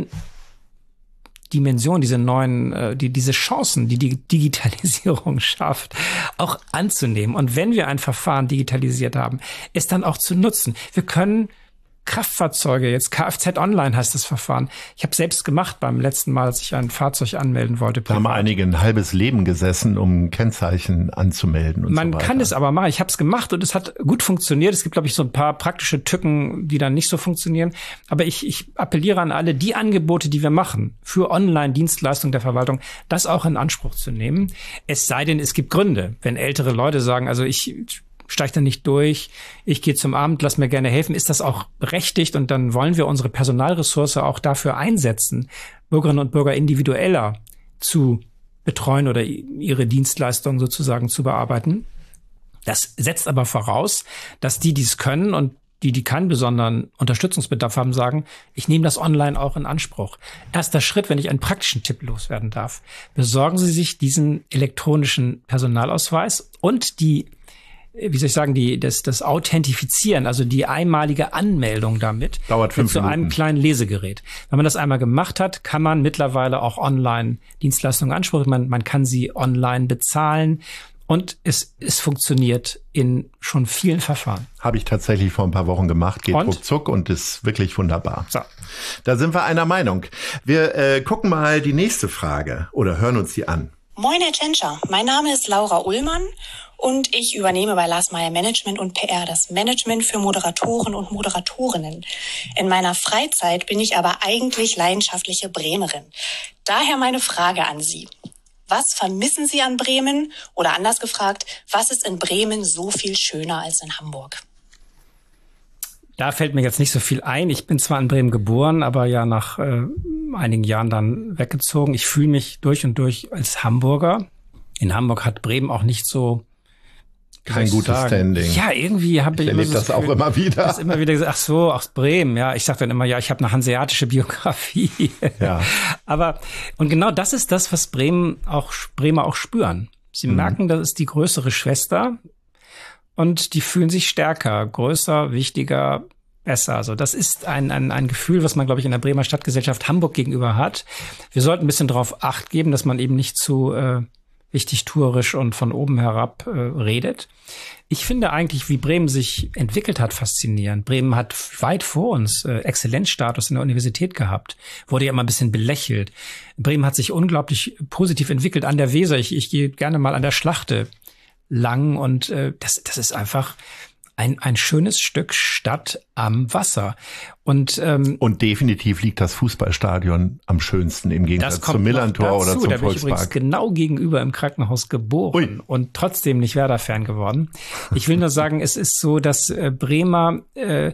Dimensionen, diese Chancen, die die Digitalisierung schafft, auch anzunehmen. Und wenn wir ein Verfahren digitalisiert haben, es dann auch zu nutzen. Wir können Kraftfahrzeuge, jetzt Kfz Online heißt das Verfahren. Ich habe selbst gemacht beim letzten Mal, als ich ein Fahrzeug anmelden wollte. Da haben einige ein halbes Leben gesessen, um Kennzeichen anzumelden und so weiter. Man kann es aber machen. Ich habe es gemacht und es hat gut funktioniert. Es gibt, glaube ich, so ein paar praktische Tücken, die dann nicht so funktionieren. Aber ich appelliere an alle, die Angebote, die wir machen für Online-Dienstleistungen der Verwaltung, das auch in Anspruch zu nehmen. Es sei denn, es gibt Gründe. Wenn ältere Leute sagen, also ich steige da nicht durch, ich gehe zum Amt, lass mir gerne helfen, ist das auch berechtigt und dann wollen wir unsere Personalressource auch dafür einsetzen, Bürgerinnen und Bürger individueller zu betreuen oder ihre Dienstleistungen sozusagen zu bearbeiten. Das setzt aber voraus, dass die es können und die keinen besonderen Unterstützungsbedarf haben, sagen, ich nehme das online auch in Anspruch. Erster Schritt, wenn ich einen praktischen Tipp loswerden darf. Besorgen Sie sich diesen elektronischen Personalausweis und das Authentifizieren, also die einmalige Anmeldung damit. Dauert 5 Minuten. Zu einem kleinen Lesegerät. Wenn man das einmal gemacht hat, kann man mittlerweile auch online Dienstleistungen anspruchen. Man kann sie online bezahlen. Und es funktioniert in schon vielen Verfahren. Habe ich tatsächlich vor ein paar Wochen gemacht, geht ruckzuck und ist wirklich wunderbar. So. Da sind wir einer Meinung. Wir gucken mal die nächste Frage oder hören uns die an. Moin, Herr Tschentscher. Mein Name ist Laura Ullmann und ich übernehme bei Lars Meyer Management und PR das Management für Moderatoren und Moderatorinnen. In meiner Freizeit bin ich aber eigentlich leidenschaftliche Bremerin. Daher meine Frage an Sie. Was vermissen Sie an Bremen? Oder anders gefragt, was ist in Bremen so viel schöner als in Hamburg? Da fällt mir jetzt nicht so viel ein. Ich bin zwar in Bremen geboren, aber ja nach einigen Jahren dann weggezogen. Ich fühle mich durch und durch als Hamburger. In Hamburg hat Bremen auch nicht so kein gutes Standing. Ja, irgendwie habe ich erlebe das auch immer wieder. Das immer wieder gesagt, ach so, aus Bremen. Ja, ich sage dann immer, ja, ich habe eine hanseatische Biografie. Ja. Aber und genau das ist das, was Bremer auch spüren. Sie merken, das ist die größere Schwester und die fühlen sich stärker, größer, wichtiger, besser. Also das ist ein Gefühl, was man, glaube ich, in der Bremer Stadtgesellschaft Hamburg gegenüber hat. Wir sollten ein bisschen darauf Acht geben, dass man eben nicht zu wichtigtuerisch und von oben herab redet. Ich finde eigentlich, wie Bremen sich entwickelt hat, faszinierend. Bremen hat weit vor uns Exzellenzstatus in der Universität gehabt. Wurde ja immer ein bisschen belächelt. Bremen hat sich unglaublich positiv entwickelt an der Weser. Ich gehe gerne mal an der Schlachte lang und das ist einfach ein schönes Stück Stadt am Wasser. Und definitiv liegt das Fußballstadion am schönsten im Gegensatz zum Millerntor oder zum Volkspark. Da bin ich übrigens genau gegenüber im Krankenhaus geboren und trotzdem nicht Werder-Fan geworden. Ich will nur sagen, es ist so, dass Bremer, ein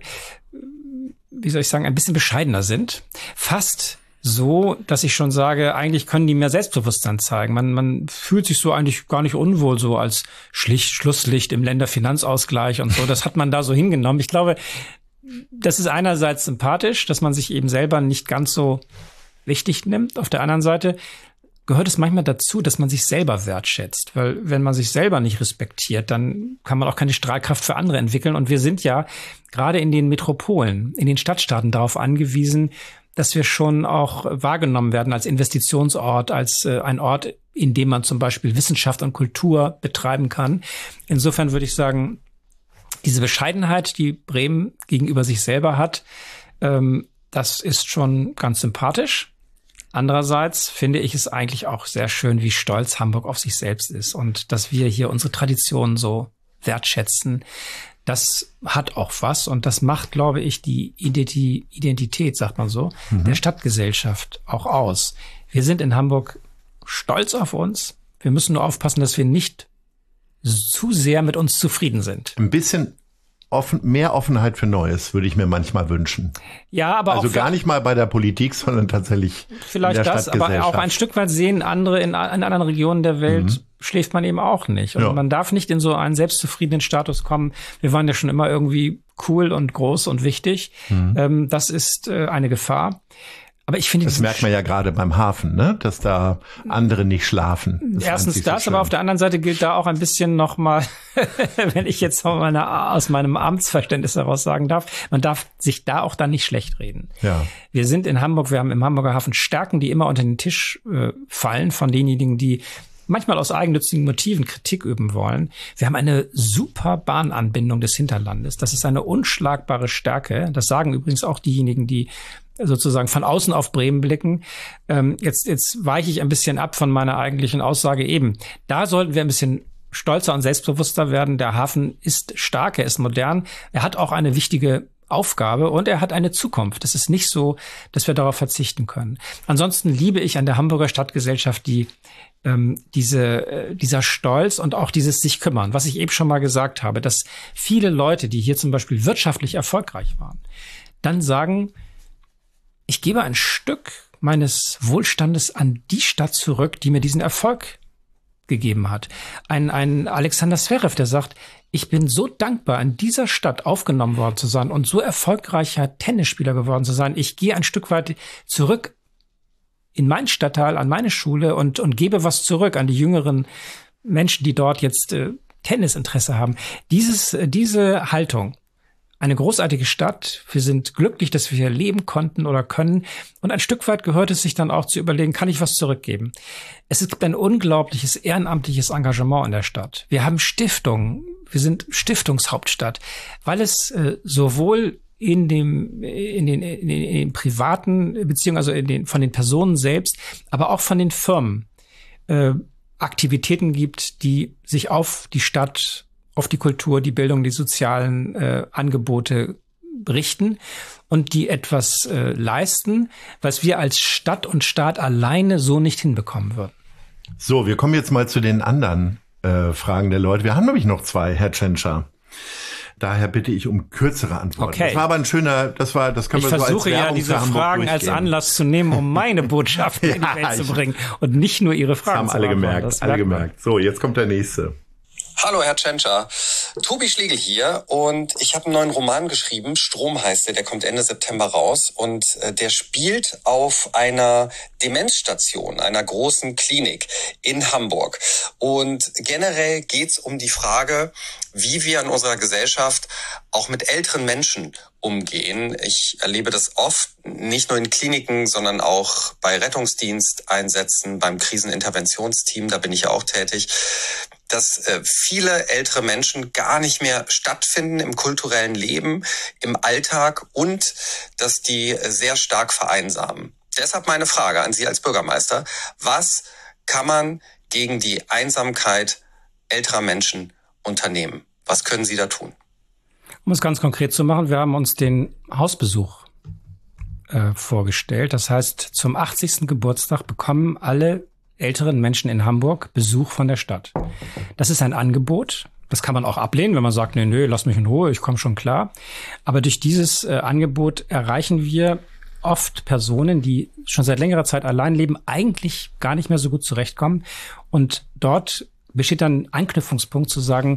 bisschen bescheidener sind. Fast so, dass ich schon sage, eigentlich können die mehr Selbstbewusstsein zeigen. Man fühlt sich so eigentlich gar nicht unwohl, so als Schlusslicht im Länderfinanzausgleich und so. Das hat man da so hingenommen. Ich glaube, das ist einerseits sympathisch, dass man sich eben selber nicht ganz so wichtig nimmt. Auf der anderen Seite gehört es manchmal dazu, dass man sich selber wertschätzt. Weil wenn man sich selber nicht respektiert, dann kann man auch keine Strahlkraft für andere entwickeln. Und wir sind ja gerade in den Metropolen, in den Stadtstaaten darauf angewiesen, dass wir schon auch wahrgenommen werden als Investitionsort, als ein Ort, in dem man zum Beispiel Wissenschaft und Kultur betreiben kann. Insofern würde ich sagen, diese Bescheidenheit, die Bremen gegenüber sich selber hat, das ist schon ganz sympathisch. Andererseits finde ich es eigentlich auch sehr schön, wie stolz Hamburg auf sich selbst ist und dass wir hier unsere Traditionen so wertschätzen. Das hat auch was und das macht, glaube ich, die Identität, sagt man so, der Stadtgesellschaft auch aus. Wir sind in Hamburg stolz auf uns. Wir müssen nur aufpassen, dass wir nicht zu sehr mit uns zufrieden sind. Ein bisschen mehr Offenheit für Neues würde ich mir manchmal wünschen. Ja, aber also auch gar nicht mal bei der Politik, sondern tatsächlich vielleicht in der das, aber auch ein Stück weit sehen andere in anderen Regionen der Welt schläft man eben auch nicht. Und man darf nicht in so einen selbstzufriedenen Status kommen. Wir waren ja schon immer irgendwie cool und groß und wichtig. Das ist eine Gefahr. Aber ich finde, das merkt man ja gerade beim Hafen, ne? Dass da andere nicht schlafen. Erstens das, aber auf der anderen Seite gilt da auch ein bisschen nochmal, wenn ich jetzt aus meinem Amtsverständnis heraus sagen darf, man darf sich da auch dann nicht schlecht reden. Ja. Wir sind in Hamburg, wir haben im Hamburger Hafen Stärken, die immer unter den Tisch fallen von denjenigen, die manchmal aus eigennützigen Motiven Kritik üben wollen. Wir haben eine super Bahnanbindung des Hinterlandes. Das ist eine unschlagbare Stärke. Das sagen übrigens auch diejenigen, die sozusagen von außen auf Bremen blicken. Jetzt weiche ich ein bisschen ab von meiner eigentlichen Aussage eben. Da sollten wir ein bisschen stolzer und selbstbewusster werden. Der Hafen ist stark, er ist modern. Er hat auch eine wichtige Aufgabe und er hat eine Zukunft. Es ist nicht so, dass wir darauf verzichten können. Ansonsten liebe ich an der Hamburger Stadtgesellschaft dieser Stolz und auch dieses sich kümmern, was ich eben schon mal gesagt habe, dass viele Leute, die hier zum Beispiel wirtschaftlich erfolgreich waren, dann sagen, ich gebe ein Stück meines Wohlstandes an die Stadt zurück, die mir diesen Erfolg gegeben hat. Ein Alexander Zverev, der sagt, ich bin so dankbar, in dieser Stadt aufgenommen worden zu sein und so erfolgreicher Tennisspieler geworden zu sein. Ich gehe ein Stück weit zurück in meinen Stadtteil, an meine Schule und gebe was zurück an die jüngeren Menschen, die dort jetzt Tennisinteresse haben. Diese Haltung, eine großartige Stadt, wir sind glücklich, dass wir hier leben konnten oder können. Und ein Stück weit gehört es sich dann auch zu überlegen, kann ich was zurückgeben? Es gibt ein unglaubliches ehrenamtliches Engagement in der Stadt. Wir haben Stiftungen, wir sind Stiftungshauptstadt, weil es sowohl in den privaten Beziehungen, also von den Personen selbst, aber auch von den Firmen Aktivitäten gibt, die sich auf die Stadt, auf die Kultur, die Bildung, die sozialen Angebote richten und die etwas leisten, was wir als Stadt und Staat alleine so nicht hinbekommen würden. So, wir kommen jetzt mal zu den anderen Fragen der Leute. Wir haben nämlich noch 2, Herr Tschentscher. Daher bitte ich um kürzere Antworten. Okay. Das war aber ein schöner, das können wir so als Werbung Ich versuche ja, diese Fragen als Anlass zu nehmen, um meine Botschaften in die Welt zu bringen und nicht nur Ihre Fragen zu beantworten. Das haben alle gemerkt. So, jetzt kommt der nächste. Hallo, Herr Tschentscher. Tobi Schlegel hier und ich habe einen neuen Roman geschrieben, Strom heißt der kommt Ende September raus und der spielt auf einer Demenzstation, einer großen Klinik in Hamburg. Und generell geht's um die Frage, wie wir in unserer Gesellschaft auch mit älteren Menschen umgehen. Ich erlebe das oft, nicht nur in Kliniken, sondern auch bei Rettungsdiensteinsätzen, beim Kriseninterventionsteam, da bin ich ja auch tätig, dass viele ältere Menschen gar nicht mehr stattfinden im kulturellen Leben, im Alltag und dass die sehr stark vereinsamen. Deshalb meine Frage an Sie als Bürgermeister. Was kann man gegen die Einsamkeit älterer Menschen unternehmen? Was können Sie da tun? Um es ganz konkret zu machen, wir haben uns den Hausbesuch vorgestellt. Das heißt, zum 80. Geburtstag bekommen alle älteren Menschen in Hamburg Besuch von der Stadt. Das ist ein Angebot. Das kann man auch ablehnen, wenn man sagt, nee, lass mich in Ruhe, ich komme schon klar. Aber durch dieses Angebot erreichen wir oft Personen, die schon seit längerer Zeit allein leben, eigentlich gar nicht mehr so gut zurechtkommen. Und dort besteht dann ein Anknüpfungspunkt zu sagen,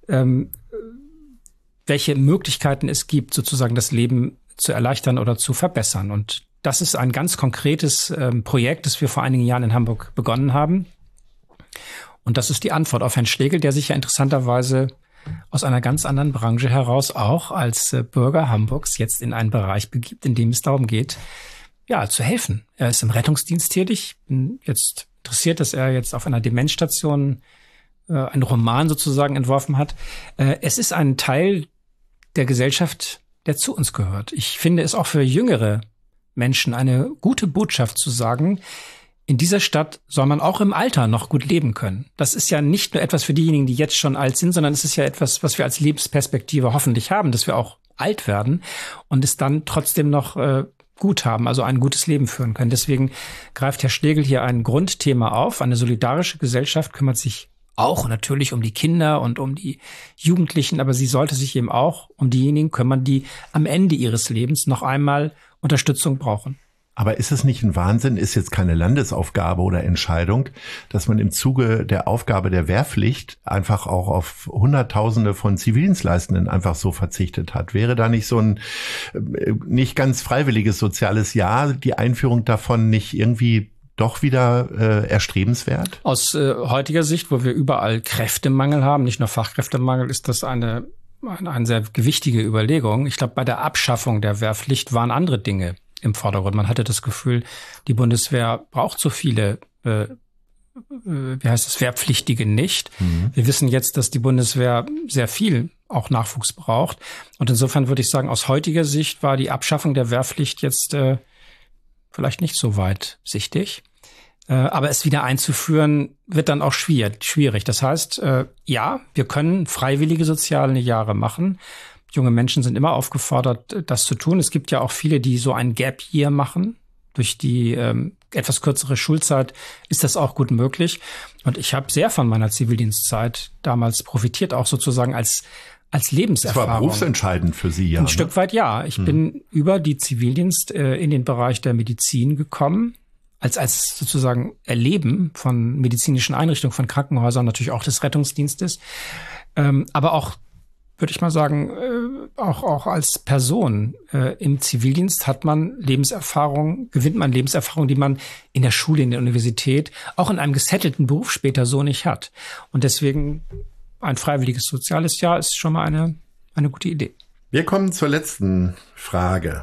welche Möglichkeiten es gibt, sozusagen das Leben zu erleichtern oder zu verbessern. Und das ist ein ganz konkretes Projekt, das wir vor einigen Jahren in Hamburg begonnen haben. Und das ist die Antwort auf Herrn Schlegel, der sich ja interessanterweise aus einer ganz anderen Branche heraus auch als Bürger Hamburgs jetzt in einen Bereich begibt, in dem es darum geht, ja, zu helfen. Er ist im Rettungsdienst tätig. Bin jetzt interessiert, dass er jetzt auf einer Demenzstation einen Roman sozusagen entworfen hat. Es ist ein Teil der Gesellschaft, der zu uns gehört. Ich finde es auch für jüngere Menschen eine gute Botschaft zu sagen, in dieser Stadt soll man auch im Alter noch gut leben können. Das ist ja nicht nur etwas für diejenigen, die jetzt schon alt sind, sondern es ist ja etwas, was wir als Lebensperspektive hoffentlich haben, dass wir auch alt werden und es dann trotzdem noch gut haben, also ein gutes Leben führen können. Deswegen greift Herr Schlegel hier ein Grundthema auf. Eine solidarische Gesellschaft kümmert sich auch natürlich um die Kinder und um die Jugendlichen, aber sie sollte sich eben auch um diejenigen kümmern, die am Ende ihres Lebens noch einmal Unterstützung brauchen. Aber ist es nicht ein Wahnsinn, ist jetzt keine Landesaufgabe oder Entscheidung, dass man im Zuge der Aufgabe der Wehrpflicht einfach auch auf Hunderttausende von Zivildienstleistenden einfach so verzichtet hat? Wäre da nicht so ein nicht ganz freiwilliges soziales Jahr, die Einführung davon nicht irgendwie doch wieder erstrebenswert? Aus heutiger Sicht, wo wir überall Kräftemangel haben, nicht nur Fachkräftemangel, ist das eine sehr gewichtige Überlegung. Ich glaube, bei der Abschaffung der Wehrpflicht waren andere Dinge im Vordergrund. Man hatte das Gefühl, die Bundeswehr braucht so viele, Wehrpflichtige nicht. Mhm. Wir wissen jetzt, dass die Bundeswehr sehr viel auch Nachwuchs braucht. Und insofern würde ich sagen, aus heutiger Sicht war die Abschaffung der Wehrpflicht jetzt vielleicht nicht so weitsichtig. Aber es wieder einzuführen, wird dann auch schwierig. Das heißt, ja, wir können freiwillige soziale Jahre machen. Junge Menschen sind immer aufgefordert, das zu tun. Es gibt ja auch viele, die so ein Gap Year machen. Durch die etwas kürzere Schulzeit ist das auch gut möglich. Und ich habe sehr von meiner Zivildienstzeit damals profitiert, auch sozusagen als als Lebenserfahrung. Das war berufsentscheidend für Sie, ja. Ein Stück weit ja. Ich bin über die Zivildienst in den Bereich der Medizin gekommen, als sozusagen Erleben von medizinischen Einrichtungen, von Krankenhäusern, natürlich auch des Rettungsdienstes, aber auch, würde ich mal sagen, auch als Person im Zivildienst gewinnt man Lebenserfahrung, die man in der Schule, in der Universität, auch in einem gesettelten Beruf später so nicht hat. Und deswegen ein freiwilliges soziales Jahr ist schon mal eine gute Idee. Wir kommen zur letzten Frage.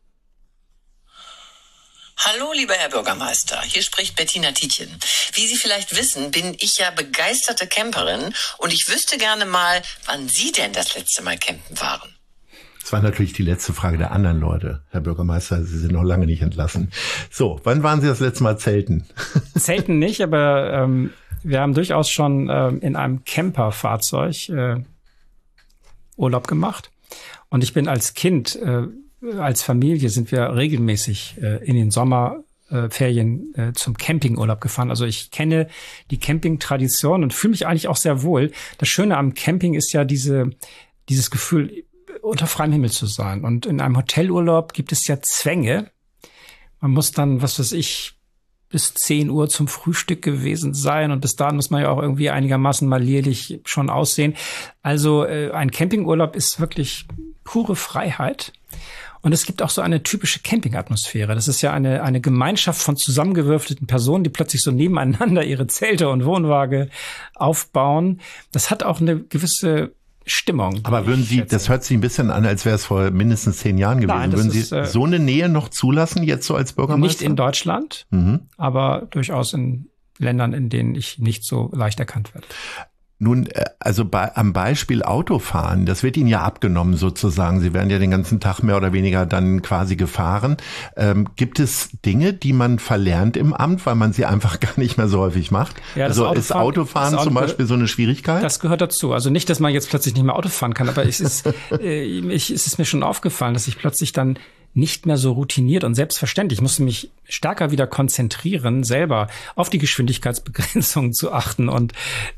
Hallo, lieber Herr Bürgermeister, hier spricht Bettina Tietjen. Wie Sie vielleicht wissen, bin ich ja begeisterte Camperin und ich wüsste gerne mal, wann Sie denn das letzte Mal campen waren. Das war natürlich die letzte Frage der anderen Leute, Herr Bürgermeister. Sie sind noch lange nicht entlassen. So, wann waren Sie das letzte Mal zelten? Zelten nicht, aber wir haben durchaus schon in einem Camperfahrzeug Urlaub gemacht. Und ich bin als Kind, als Familie sind wir regelmäßig in den Sommerferien zum Campingurlaub gefahren. Also ich kenne die Campingtradition und fühle mich eigentlich auch sehr wohl. Das Schöne am Camping ist ja dieses Gefühl, unter freiem Himmel zu sein. Und in einem Hotelurlaub gibt es ja Zwänge. Man muss dann, was weiß ich, bis 10 Uhr zum Frühstück gewesen sein. Und bis dahin muss man ja auch irgendwie einigermaßen malierlich schon aussehen. Also ein Campingurlaub ist wirklich pure Freiheit. Und es gibt auch so eine typische Campingatmosphäre. Das ist ja eine Gemeinschaft von zusammengewürfelten Personen, die plötzlich so nebeneinander ihre Zelte und Wohnwagen aufbauen. Das hat auch eine gewisse Stimmung. Aber würden Sie, das hört sich ein bisschen an, als wäre es vor mindestens 10 Jahren gewesen. Nein, würden Sie so eine Nähe noch zulassen jetzt so als Bürgermeister? Nicht in Deutschland, aber durchaus in Ländern, in denen ich nicht so leicht erkannt werde. Nun, also am Beispiel Autofahren, das wird Ihnen ja abgenommen sozusagen. Sie werden ja den ganzen Tag mehr oder weniger dann quasi gefahren. Gibt es Dinge, die man verlernt im Amt, weil man sie einfach gar nicht mehr so häufig macht? Ja, also ist Autofahren zum Beispiel so eine Schwierigkeit? Das gehört dazu. Also nicht, dass man jetzt plötzlich nicht mehr Auto fahren kann, aber es ist mir schon aufgefallen, dass ich plötzlich dann nicht mehr so routiniert und selbstverständlich. Ich musste mich stärker wieder konzentrieren, selber auf die Geschwindigkeitsbegrenzung zu achten. Und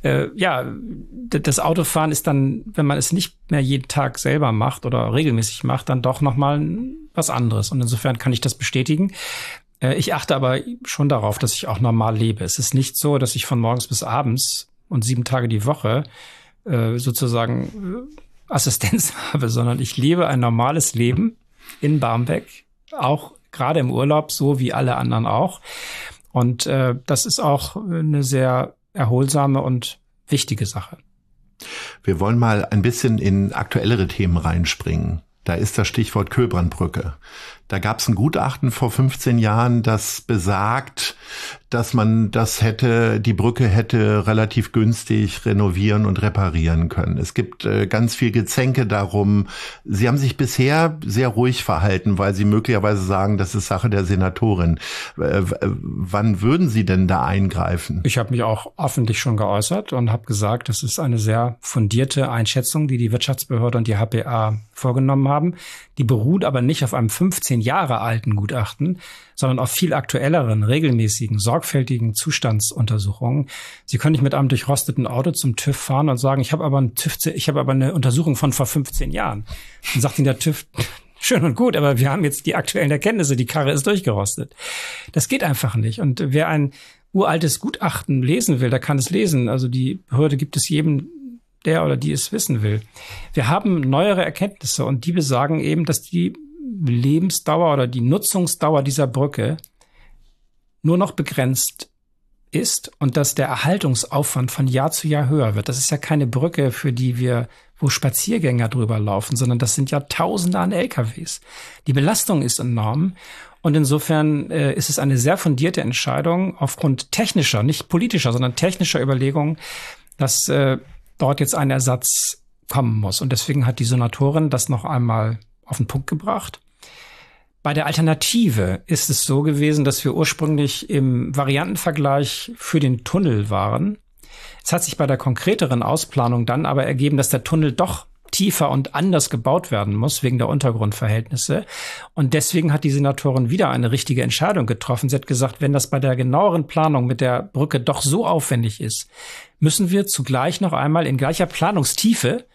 das Autofahren ist dann, wenn man es nicht mehr jeden Tag selber macht oder regelmäßig macht, dann doch nochmal was anderes. Und insofern kann ich das bestätigen. Ich achte aber schon darauf, dass ich auch normal lebe. Es ist nicht so, dass ich von morgens bis abends und 7 Tage die Woche sozusagen Assistenz habe, sondern ich lebe ein normales Leben in Barmbek, auch gerade im Urlaub, so wie alle anderen auch. Und das ist auch eine sehr erholsame und wichtige Sache. Wir wollen mal ein bisschen in aktuellere Themen reinspringen. Da ist das Stichwort Köbrandbrücke. Da gab es ein Gutachten vor 15 Jahren, das besagt, dass man die Brücke hätte relativ günstig renovieren und reparieren können. Es gibt ganz viel Gezänke darum. Sie haben sich bisher sehr ruhig verhalten, weil Sie möglicherweise sagen, das ist Sache der Senatorin. Wann würden Sie denn da eingreifen? Ich habe mich auch öffentlich schon geäußert und habe gesagt, das ist eine sehr fundierte Einschätzung, die Wirtschaftsbehörde und die HPA vorgenommen haben. Die beruht aber nicht auf einem 15 Jahre alten Gutachten, sondern auf viel aktuelleren, regelmäßigen, sorgfältigen Zustandsuntersuchungen. Sie können nicht mit einem durchrosteten Auto zum TÜV fahren und sagen, ich habe aber eine Untersuchung von vor 15 Jahren. Dann sagt Ihnen der TÜV, schön und gut, aber wir haben jetzt die aktuellen Erkenntnisse, die Karre ist durchgerostet. Das geht einfach nicht. Und wer ein uraltes Gutachten lesen will, der kann es lesen. Also die Behörde gibt es jedem, der oder die es wissen will. Wir haben neuere Erkenntnisse und die besagen eben, dass die Lebensdauer oder die Nutzungsdauer dieser Brücke nur noch begrenzt ist und dass der Erhaltungsaufwand von Jahr zu Jahr höher wird. Das ist ja keine Brücke, wo Spaziergänger drüber laufen, sondern das sind ja Tausende an LKWs. Die Belastung ist enorm und insofern ist es eine sehr fundierte Entscheidung aufgrund technischer, nicht politischer, sondern technischer Überlegungen, dass dort jetzt ein Ersatz kommen muss. Und deswegen hat die Senatorin das noch einmal auf den Punkt gebracht. Bei der Alternative ist es so gewesen, dass wir ursprünglich im Variantenvergleich für den Tunnel waren. Es hat sich bei der konkreteren Ausplanung dann aber ergeben, dass der Tunnel doch tiefer und anders gebaut werden muss, wegen der Untergrundverhältnisse. Und deswegen hat die Senatorin wieder eine richtige Entscheidung getroffen. Sie hat gesagt, wenn das bei der genaueren Planung mit der Brücke doch so aufwendig ist, müssen wir zugleich noch einmal in gleicher Planungstiefe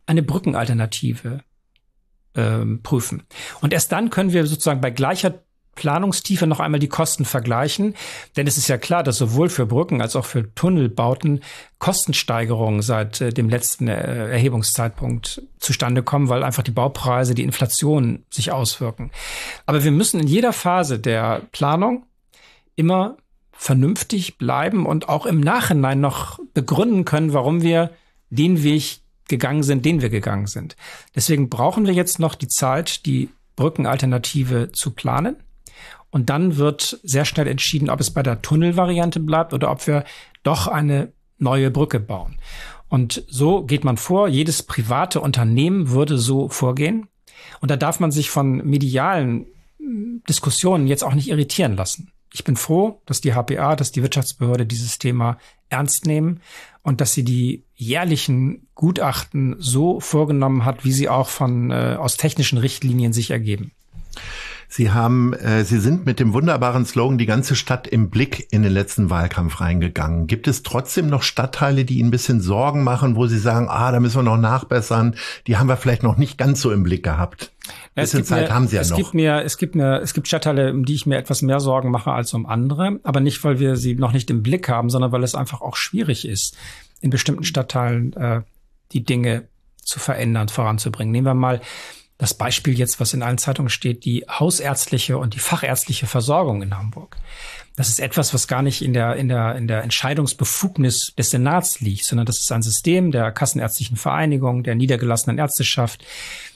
eine Brückenalternative prüfen. Und erst dann können wir sozusagen bei gleicher Planungstiefe noch einmal die Kosten vergleichen. Denn es ist ja klar, dass sowohl für Brücken als auch für Tunnelbauten Kostensteigerungen seit dem letzten Erhebungszeitpunkt zustande kommen, weil einfach die Baupreise, die Inflation sich auswirken. Aber wir müssen in jeder Phase der Planung immer vernünftig bleiben und auch im Nachhinein noch begründen können, warum wir den Weg gegangen sind, den wir gegangen sind. Deswegen brauchen wir jetzt noch die Zeit, die Brückenalternative zu planen. Und dann wird sehr schnell entschieden, ob es bei der Tunnelvariante bleibt oder ob wir doch eine neue Brücke bauen. Und so geht man vor. Jedes private Unternehmen würde so vorgehen. Und da darf man sich von medialen Diskussionen jetzt auch nicht irritieren lassen. Ich bin froh, dass die HPA, dass die Wirtschaftsbehörde dieses Thema ernst nehmen und dass sie die jährlichen Gutachten so vorgenommen hat, wie sie auch aus technischen Richtlinien sich ergeben. Sie sind mit dem wunderbaren Slogan "Die ganze Stadt im Blick" in den letzten Wahlkampf reingegangen. Gibt es trotzdem noch Stadtteile, die Ihnen ein bisschen Sorgen machen, wo Sie sagen, da müssen wir noch nachbessern, die haben wir vielleicht noch nicht ganz so im Blick gehabt? Ein bisschen Zeit haben Sie ja noch. Es gibt Stadtteile, um die ich mir etwas mehr Sorgen mache als um andere, aber nicht, weil wir sie noch nicht im Blick haben, sondern weil es einfach auch schwierig ist, in bestimmten Stadtteilen die Dinge zu verändern, voranzubringen. Nehmen wir mal das Beispiel jetzt, was in allen Zeitungen steht, die hausärztliche und die fachärztliche Versorgung in Hamburg. Das ist etwas, was gar nicht in der Entscheidungsbefugnis des Senats liegt, sondern das ist ein System der Kassenärztlichen Vereinigung, der niedergelassenen Ärzteschaft,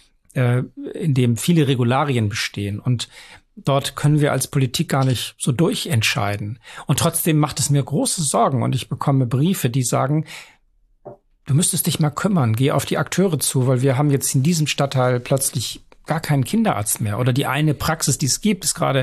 in dem viele Regularien bestehen. Und dort können wir als Politik gar nicht so durchentscheiden. Und trotzdem macht es mir große Sorgen. Und ich bekomme Briefe, die sagen, du müsstest dich mal kümmern, geh auf die Akteure zu, weil wir haben jetzt in diesem Stadtteil plötzlich gar keinen Kinderarzt mehr. Oder die eine Praxis, die es gibt, ist gerade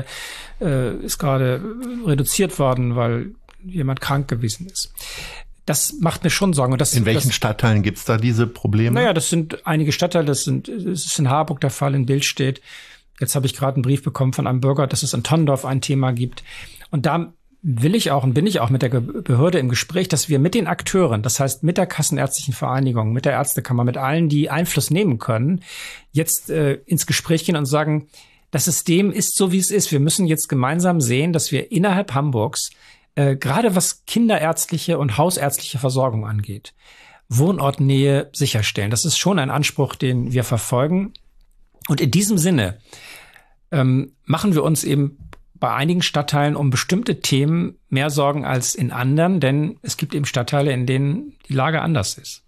reduziert worden, weil jemand krank gewesen ist. Das macht mir schon Sorgen. Und in welchen Stadtteilen gibt's da diese Probleme? Naja, das sind einige Stadtteile. Es ist in Harburg der Fall, in Billstedt. Jetzt habe ich gerade einen Brief bekommen von einem Bürger, dass es in Tondorf ein Thema gibt. Und da bin ich auch mit der Behörde im Gespräch, dass wir mit den Akteuren, das heißt mit der Kassenärztlichen Vereinigung, mit der Ärztekammer, mit allen, die Einfluss nehmen können, jetzt ins Gespräch gehen und sagen, das System ist so, wie es ist. Wir müssen jetzt gemeinsam sehen, dass wir innerhalb Hamburgs, gerade was kinderärztliche und hausärztliche Versorgung angeht, Wohnortnähe sicherstellen. Das ist schon ein Anspruch, den wir verfolgen. Und in diesem Sinne machen wir uns eben bei einigen Stadtteilen um bestimmte Themen mehr Sorgen als in anderen, denn es gibt eben Stadtteile, in denen die Lage anders ist.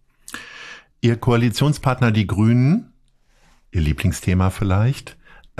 Ihr Koalitionspartner, die Grünen, Ihr Lieblingsthema vielleicht,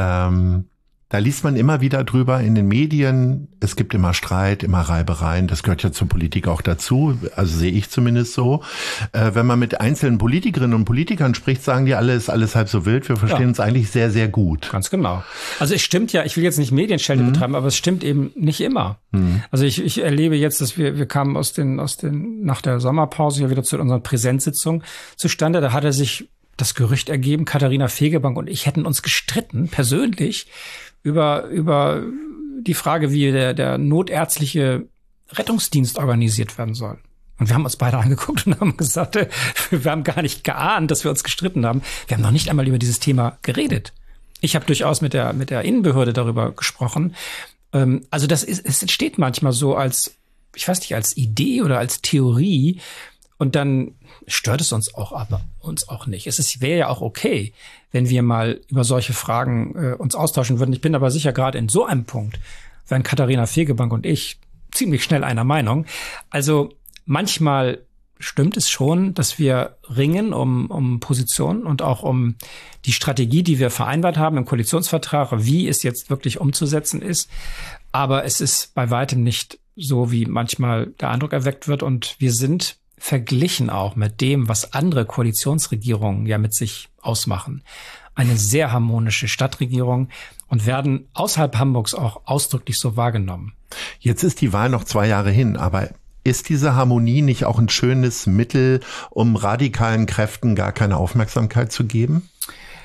da liest man immer wieder drüber in den Medien, es gibt immer Streit, immer Reibereien, das gehört ja zur Politik auch dazu, also sehe ich zumindest so. Wenn man mit einzelnen Politikerinnen und Politikern spricht, sagen die alle, ist alles halb so wild, wir verstehen uns eigentlich sehr, sehr gut. Ganz genau. Also es stimmt ja, ich will jetzt nicht Medienschelte betreiben, aber es stimmt eben nicht immer. Also ich erlebe jetzt, dass wir kamen nach der Sommerpause ja wieder zu unserer Präsenzsitzung zustande, da hat sich das Gerücht ergeben, Katharina Fegebank und ich hätten uns gestritten, persönlich, über die Frage, wie der notärztliche Rettungsdienst organisiert werden soll. Und wir haben uns beide angeguckt und haben gesagt, wir haben gar nicht geahnt, dass wir uns gestritten haben. Wir haben noch nicht einmal über dieses Thema geredet. Ich habe durchaus mit der Innenbehörde darüber gesprochen. Also es entsteht manchmal so als Idee oder als Theorie. Und dann stört es uns auch nicht. Wäre ja auch okay, wenn wir mal über solche Fragen uns austauschen würden. Ich bin aber sicher, gerade in so einem Punkt wären Katharina Fegebank und ich ziemlich schnell einer Meinung. Also manchmal stimmt es schon, dass wir ringen um Positionen und auch um die Strategie, die wir vereinbart haben im Koalitionsvertrag, wie es jetzt wirklich umzusetzen ist. Aber es ist bei weitem nicht so, wie manchmal der Eindruck erweckt wird. Und wir sind verglichen auch mit dem, was andere Koalitionsregierungen ja mit sich ausmachen, eine sehr harmonische Stadtregierung und werden außerhalb Hamburgs auch ausdrücklich so wahrgenommen. Jetzt ist die Wahl noch 2 Jahre hin, aber ist diese Harmonie nicht auch ein schönes Mittel, um radikalen Kräften gar keine Aufmerksamkeit zu geben?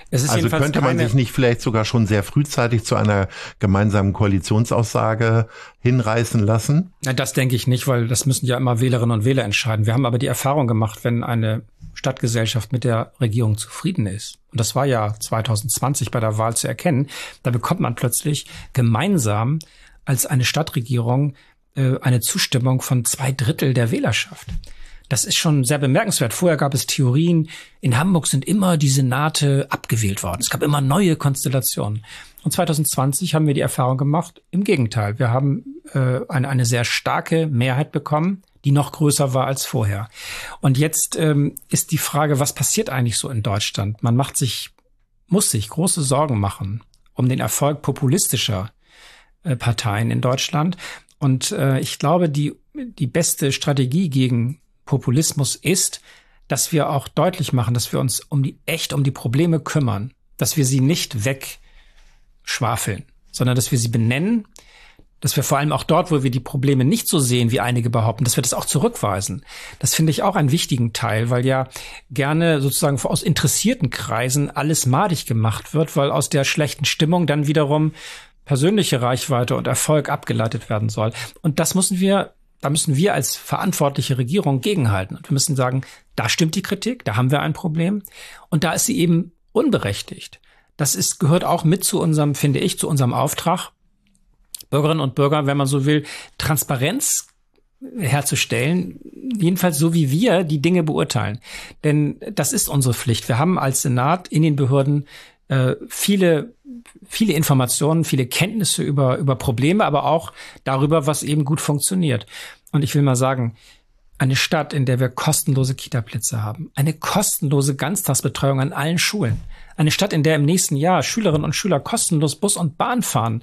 Also könnte man sich nicht vielleicht sogar schon sehr frühzeitig zu einer gemeinsamen Koalitionsaussage hinreißen lassen? Na, das denke ich nicht, weil das müssen ja immer Wählerinnen und Wähler entscheiden. Wir haben aber die Erfahrung gemacht, wenn eine Stadtgesellschaft mit der Regierung zufrieden ist, und das war ja 2020 bei der Wahl zu erkennen, da bekommt man plötzlich gemeinsam als eine Stadtregierung eine Zustimmung von 2/3 der Wählerschaft. Das ist schon sehr bemerkenswert. Vorher gab es Theorien, in Hamburg sind immer die Senate abgewählt worden. Es gab immer neue Konstellationen. Und 2020 haben wir die Erfahrung gemacht, im Gegenteil. Wir haben eine sehr starke Mehrheit bekommen, die noch größer war als vorher. Und jetzt ist die Frage, was passiert eigentlich so in Deutschland? Man muss sich große Sorgen machen um den Erfolg populistischer Parteien in Deutschland. Und ich glaube, die beste Strategie gegen Populismus ist, dass wir auch deutlich machen, dass wir uns um die Probleme kümmern, dass wir sie nicht wegschwafeln, sondern dass wir sie benennen, dass wir vor allem auch dort, wo wir die Probleme nicht so sehen, wie einige behaupten, dass wir das auch zurückweisen. Das finde ich auch einen wichtigen Teil, weil ja gerne sozusagen aus interessierten Kreisen alles madig gemacht wird, weil aus der schlechten Stimmung dann wiederum persönliche Reichweite und Erfolg abgeleitet werden soll. Und da müssen wir als verantwortliche Regierung gegenhalten. Und wir müssen sagen, da stimmt die Kritik, da haben wir ein Problem. Und da ist sie eben unberechtigt. Gehört auch mit zu unserem, finde ich, zu unserem Auftrag, Bürgerinnen und Bürger, wenn man so will, Transparenz herzustellen, jedenfalls so wie wir die Dinge beurteilen. Denn das ist unsere Pflicht. Wir haben als Senat in den Behörden viele Informationen, viele Kenntnisse über Probleme, aber auch darüber, was eben gut funktioniert. Und ich will mal sagen, eine Stadt, in der wir kostenlose Kita-Plätze haben, eine kostenlose Ganztagsbetreuung an allen Schulen, eine Stadt, in der im nächsten Jahr Schülerinnen und Schüler kostenlos Bus und Bahn fahren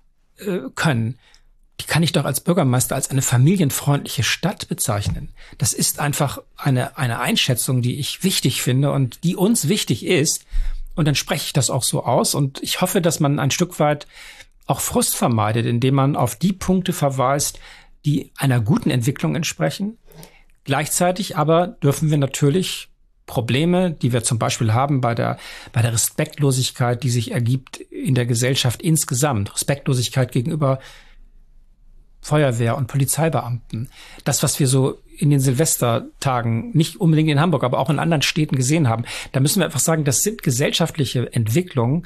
können, die kann ich doch als Bürgermeister als eine familienfreundliche Stadt bezeichnen. Das ist einfach eine Einschätzung, die ich wichtig finde und die uns wichtig ist. Und dann spreche ich das auch so aus. Und ich hoffe, dass man ein Stück weit auch Frust vermeidet, indem man auf die Punkte verweist, die einer guten Entwicklung entsprechen. Gleichzeitig aber dürfen wir natürlich Probleme, die wir zum Beispiel haben bei der Respektlosigkeit, die sich ergibt in der Gesellschaft insgesamt, Respektlosigkeit gegenüber Feuerwehr- und Polizeibeamten. Das, was wir so in den Silvestertagen, nicht unbedingt in Hamburg, aber auch in anderen Städten gesehen haben, da müssen wir einfach sagen, das sind gesellschaftliche Entwicklungen,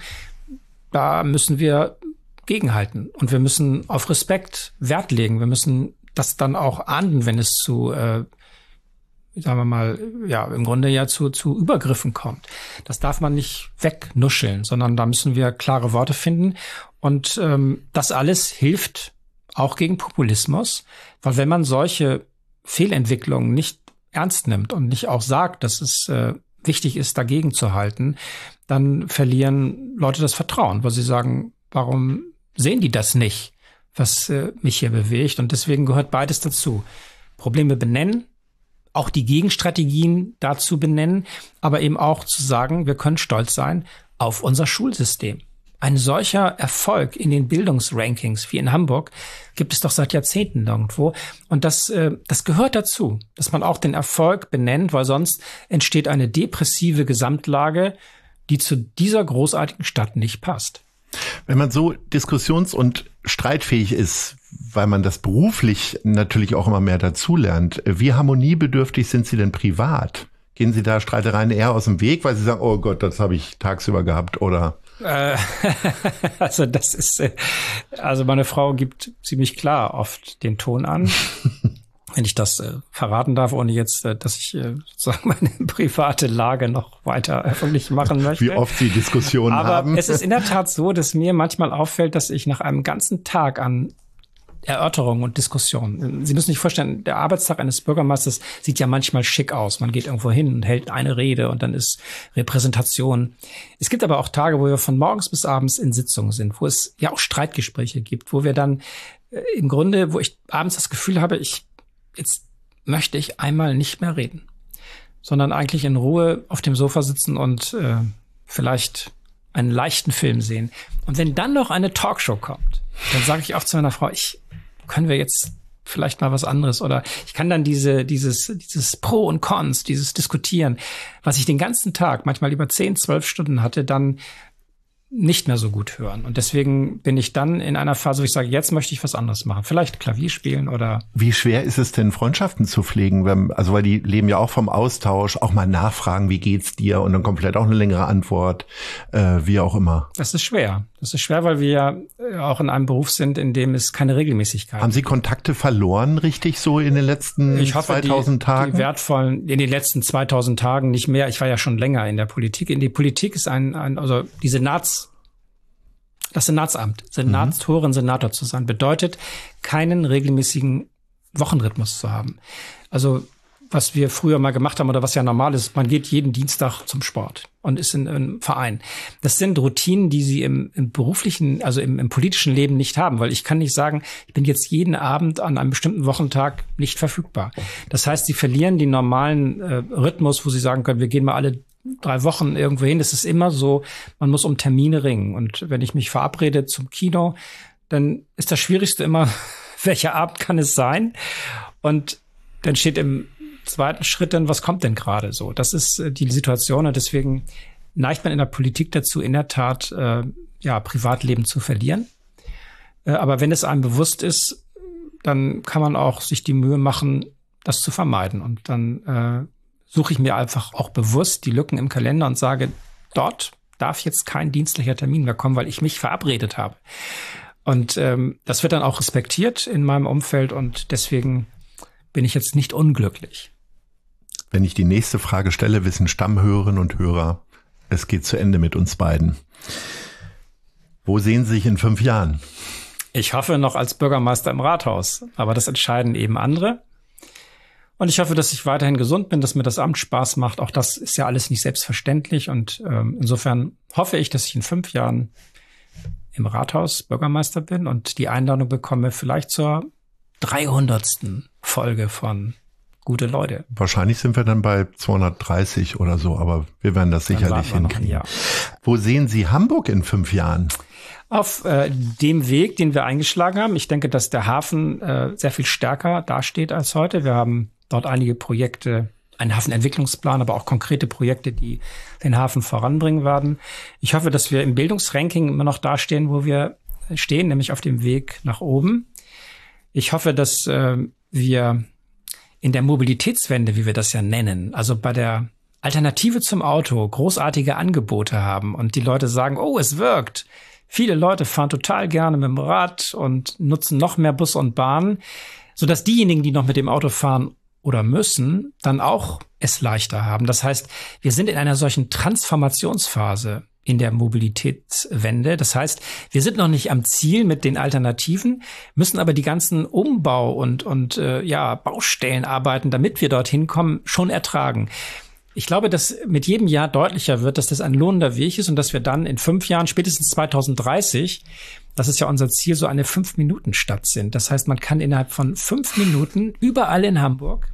da müssen wir gegenhalten. Und wir müssen auf Respekt Wert legen. Wir müssen das dann auch ahnden, wenn es zu, sagen wir mal, ja, im Grunde ja zu Übergriffen kommt. Das darf man nicht wegnuscheln, sondern da müssen wir klare Worte finden. Und das alles hilft auch gegen Populismus, weil wenn man solche Fehlentwicklungen nicht ernst nimmt und nicht auch sagt, dass es wichtig ist, dagegen zu halten, dann verlieren Leute das Vertrauen, weil sie sagen, warum sehen die das nicht, was mich hier bewegt? Und deswegen gehört beides dazu. Probleme benennen, auch die Gegenstrategien dazu benennen, aber eben auch zu sagen, wir können stolz sein auf unser Schulsystem. Ein solcher Erfolg in den Bildungsrankings wie in Hamburg gibt es doch seit Jahrzehnten irgendwo. Und das gehört dazu, dass man auch den Erfolg benennt, weil sonst entsteht eine depressive Gesamtlage, die zu dieser großartigen Stadt nicht passt. Wenn man so diskussions- und streitfähig ist, weil man das beruflich natürlich auch immer mehr dazulernt, wie harmoniebedürftig sind Sie denn privat? Gehen Sie da Streitereien eher aus dem Weg, weil Sie sagen, oh Gott, das habe ich tagsüber gehabt, oder? Also das ist, also meine Frau gibt ziemlich klar oft den Ton an. Wenn ich das verraten darf, ohne jetzt, dass ich sozusagen meine private Lage noch weiter öffentlich machen möchte. Wie oft Sie Diskussionen haben. Aber es ist in der Tat so, dass mir manchmal auffällt, dass ich nach einem ganzen Tag an Erörterungen und Diskussionen. Sie müssen sich vorstellen, der Arbeitstag eines Bürgermeisters sieht ja manchmal schick aus. Man geht irgendwo hin und hält eine Rede und dann ist Repräsentation. Es gibt aber auch Tage, wo wir von morgens bis abends in Sitzungen sind, wo es ja auch Streitgespräche gibt, wo wir dann im Grunde, wo ich abends das Gefühl habe, jetzt möchte ich einmal nicht mehr reden, sondern eigentlich in Ruhe auf dem Sofa sitzen und vielleicht einen leichten Film sehen. Und wenn dann noch eine Talkshow kommt, dann sage ich auch zu meiner Frau, können wir jetzt vielleicht mal was anderes. Oder ich kann dann dieses Pro und Cons, dieses Diskutieren, was ich den ganzen Tag, manchmal über 10, 12 Stunden hatte, dann nicht mehr so gut hören. Und deswegen bin ich dann in einer Phase, wo ich sage, jetzt möchte ich was anderes machen. Vielleicht Klavier spielen oder... Wie schwer ist es denn, Freundschaften zu pflegen? Weil die leben ja auch vom Austausch, auch mal nachfragen, wie geht's dir? Und dann kommt vielleicht auch eine längere Antwort, wie auch immer. Das ist schwer. Das ist schwer, weil wir ja auch in einem Beruf sind, in dem es keine Regelmäßigkeit gibt. Haben Sie Kontakte verloren, richtig, so in den letzten 2000 Tagen? Die wertvollen, in den letzten 2000 Tagen nicht mehr. Ich war ja schon länger in der Politik. In die Politik ist also das Senatsamt, Senatorin, Senator zu sein, bedeutet, keinen regelmäßigen Wochenrhythmus zu haben. Also was wir früher mal gemacht haben oder was ja normal ist, man geht jeden Dienstag zum Sport und ist in einem Verein. Das sind Routinen, die Sie im beruflichen, also im politischen Leben nicht haben, weil ich kann nicht sagen, ich bin jetzt jeden Abend an einem bestimmten Wochentag nicht verfügbar. Das heißt, Sie verlieren den normalen Rhythmus, wo Sie sagen können, wir gehen mal alle 3 Wochen irgendwo hin. Das ist immer so, man muss um Termine ringen. Und wenn ich mich verabrede zum Kino, dann ist das Schwierigste immer, welcher Abend kann es sein? Und dann steht im zweiten Schritt dann, was kommt denn gerade so? Das ist die Situation und deswegen neigt man in der Politik dazu, in der Tat Privatleben zu verlieren. Aber wenn es einem bewusst ist, dann kann man auch sich die Mühe machen, das zu vermeiden. Und dann suche ich mir einfach auch bewusst die Lücken im Kalender und sage, dort darf jetzt kein dienstlicher Termin mehr kommen, weil ich mich verabredet habe. Und das wird dann auch respektiert in meinem Umfeld und deswegen bin ich jetzt nicht unglücklich. Wenn ich die nächste Frage stelle, wissen Stammhörerinnen und Hörer, es geht zu Ende mit uns beiden. Wo sehen Sie sich in 5 Jahren? Ich hoffe noch als Bürgermeister im Rathaus, aber das entscheiden eben andere. Und ich hoffe, dass ich weiterhin gesund bin, dass mir das Amt Spaß macht. Auch das ist ja alles nicht selbstverständlich. Und insofern hoffe ich, dass ich in 5 Jahren im Rathaus Bürgermeister bin und die Einladung bekomme, vielleicht zur 300. Folge von Gute Leute. Wahrscheinlich sind wir dann bei 230 oder so, aber wir werden das sicherlich hinkriegen. Ja. Wo sehen Sie Hamburg in 5 Jahren? Auf dem Weg, den wir eingeschlagen haben. Ich denke, dass der Hafen sehr viel stärker dasteht als heute. Wir haben dort einige Projekte, einen Hafenentwicklungsplan, aber auch konkrete Projekte, die den Hafen voranbringen werden. Ich hoffe, dass wir im Bildungsranking immer noch dastehen, wo wir stehen, nämlich auf dem Weg nach oben. Ich hoffe, dass wir in der Mobilitätswende, wie wir das ja nennen, also bei der Alternative zum Auto, großartige Angebote haben und die Leute sagen, oh, es wirkt. Viele Leute fahren total gerne mit dem Rad und nutzen noch mehr Bus und Bahn, sodass diejenigen, die noch mit dem Auto fahren oder müssen, dann auch es leichter haben. Das heißt, wir sind in einer solchen Transformationsphase in der Mobilitätswende. Das heißt, wir sind noch nicht am Ziel mit den Alternativen, müssen aber die ganzen Umbau- und Baustellenarbeiten, damit wir dorthin kommen, schon ertragen. Ich glaube, dass mit jedem Jahr deutlicher wird, dass das ein lohnender Weg ist und dass wir dann in 5 Jahren, spätestens 2030, das ist ja unser Ziel, so eine 5-Minuten-Stadt sind. Das heißt, man kann innerhalb von 5 Minuten überall in Hamburg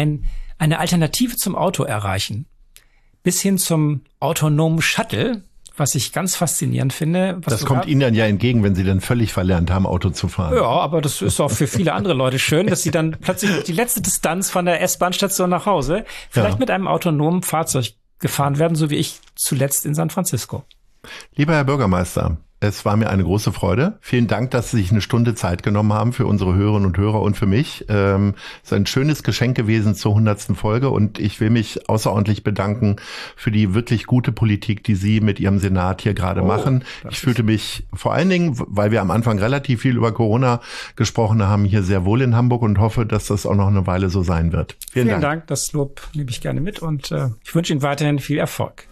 eine Alternative zum Auto erreichen. Bis hin zum autonomen Shuttle, was ich ganz faszinierend finde. Das kommt Ihnen dann ja entgegen, wenn Sie dann völlig verlernt haben, Auto zu fahren. Ja, aber das ist auch für viele andere Leute schön, dass sie dann plötzlich die letzte Distanz von der S-Bahn-Station nach Hause vielleicht mit einem autonomen Fahrzeug gefahren werden, so wie ich zuletzt in San Francisco. Lieber Herr Bürgermeister, es war mir eine große Freude. Vielen Dank, dass Sie sich eine Stunde Zeit genommen haben für unsere Hörerinnen und Hörer und für mich. Es ist ein schönes Geschenk gewesen zur 100. Folge und ich will mich außerordentlich bedanken für die wirklich gute Politik, die Sie mit Ihrem Senat hier gerade machen. Ich fühlte mich vor allen Dingen, weil wir am Anfang relativ viel über Corona gesprochen haben, hier sehr wohl in Hamburg und hoffe, dass das auch noch eine Weile so sein wird. Vielen Dank. Das Lob nehme ich gerne mit und ich wünsche Ihnen weiterhin viel Erfolg.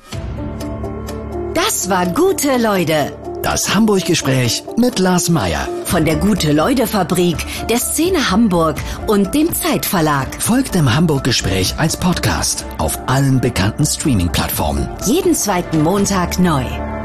Das war Gute Leute. Das Hamburg-Gespräch mit Lars Meier. Von der Gute-Leute-Fabrik, der Szene Hamburg und dem Zeitverlag. Folgt dem Hamburg-Gespräch als Podcast auf allen bekannten Streaming-Plattformen. Jeden 2. Montag neu.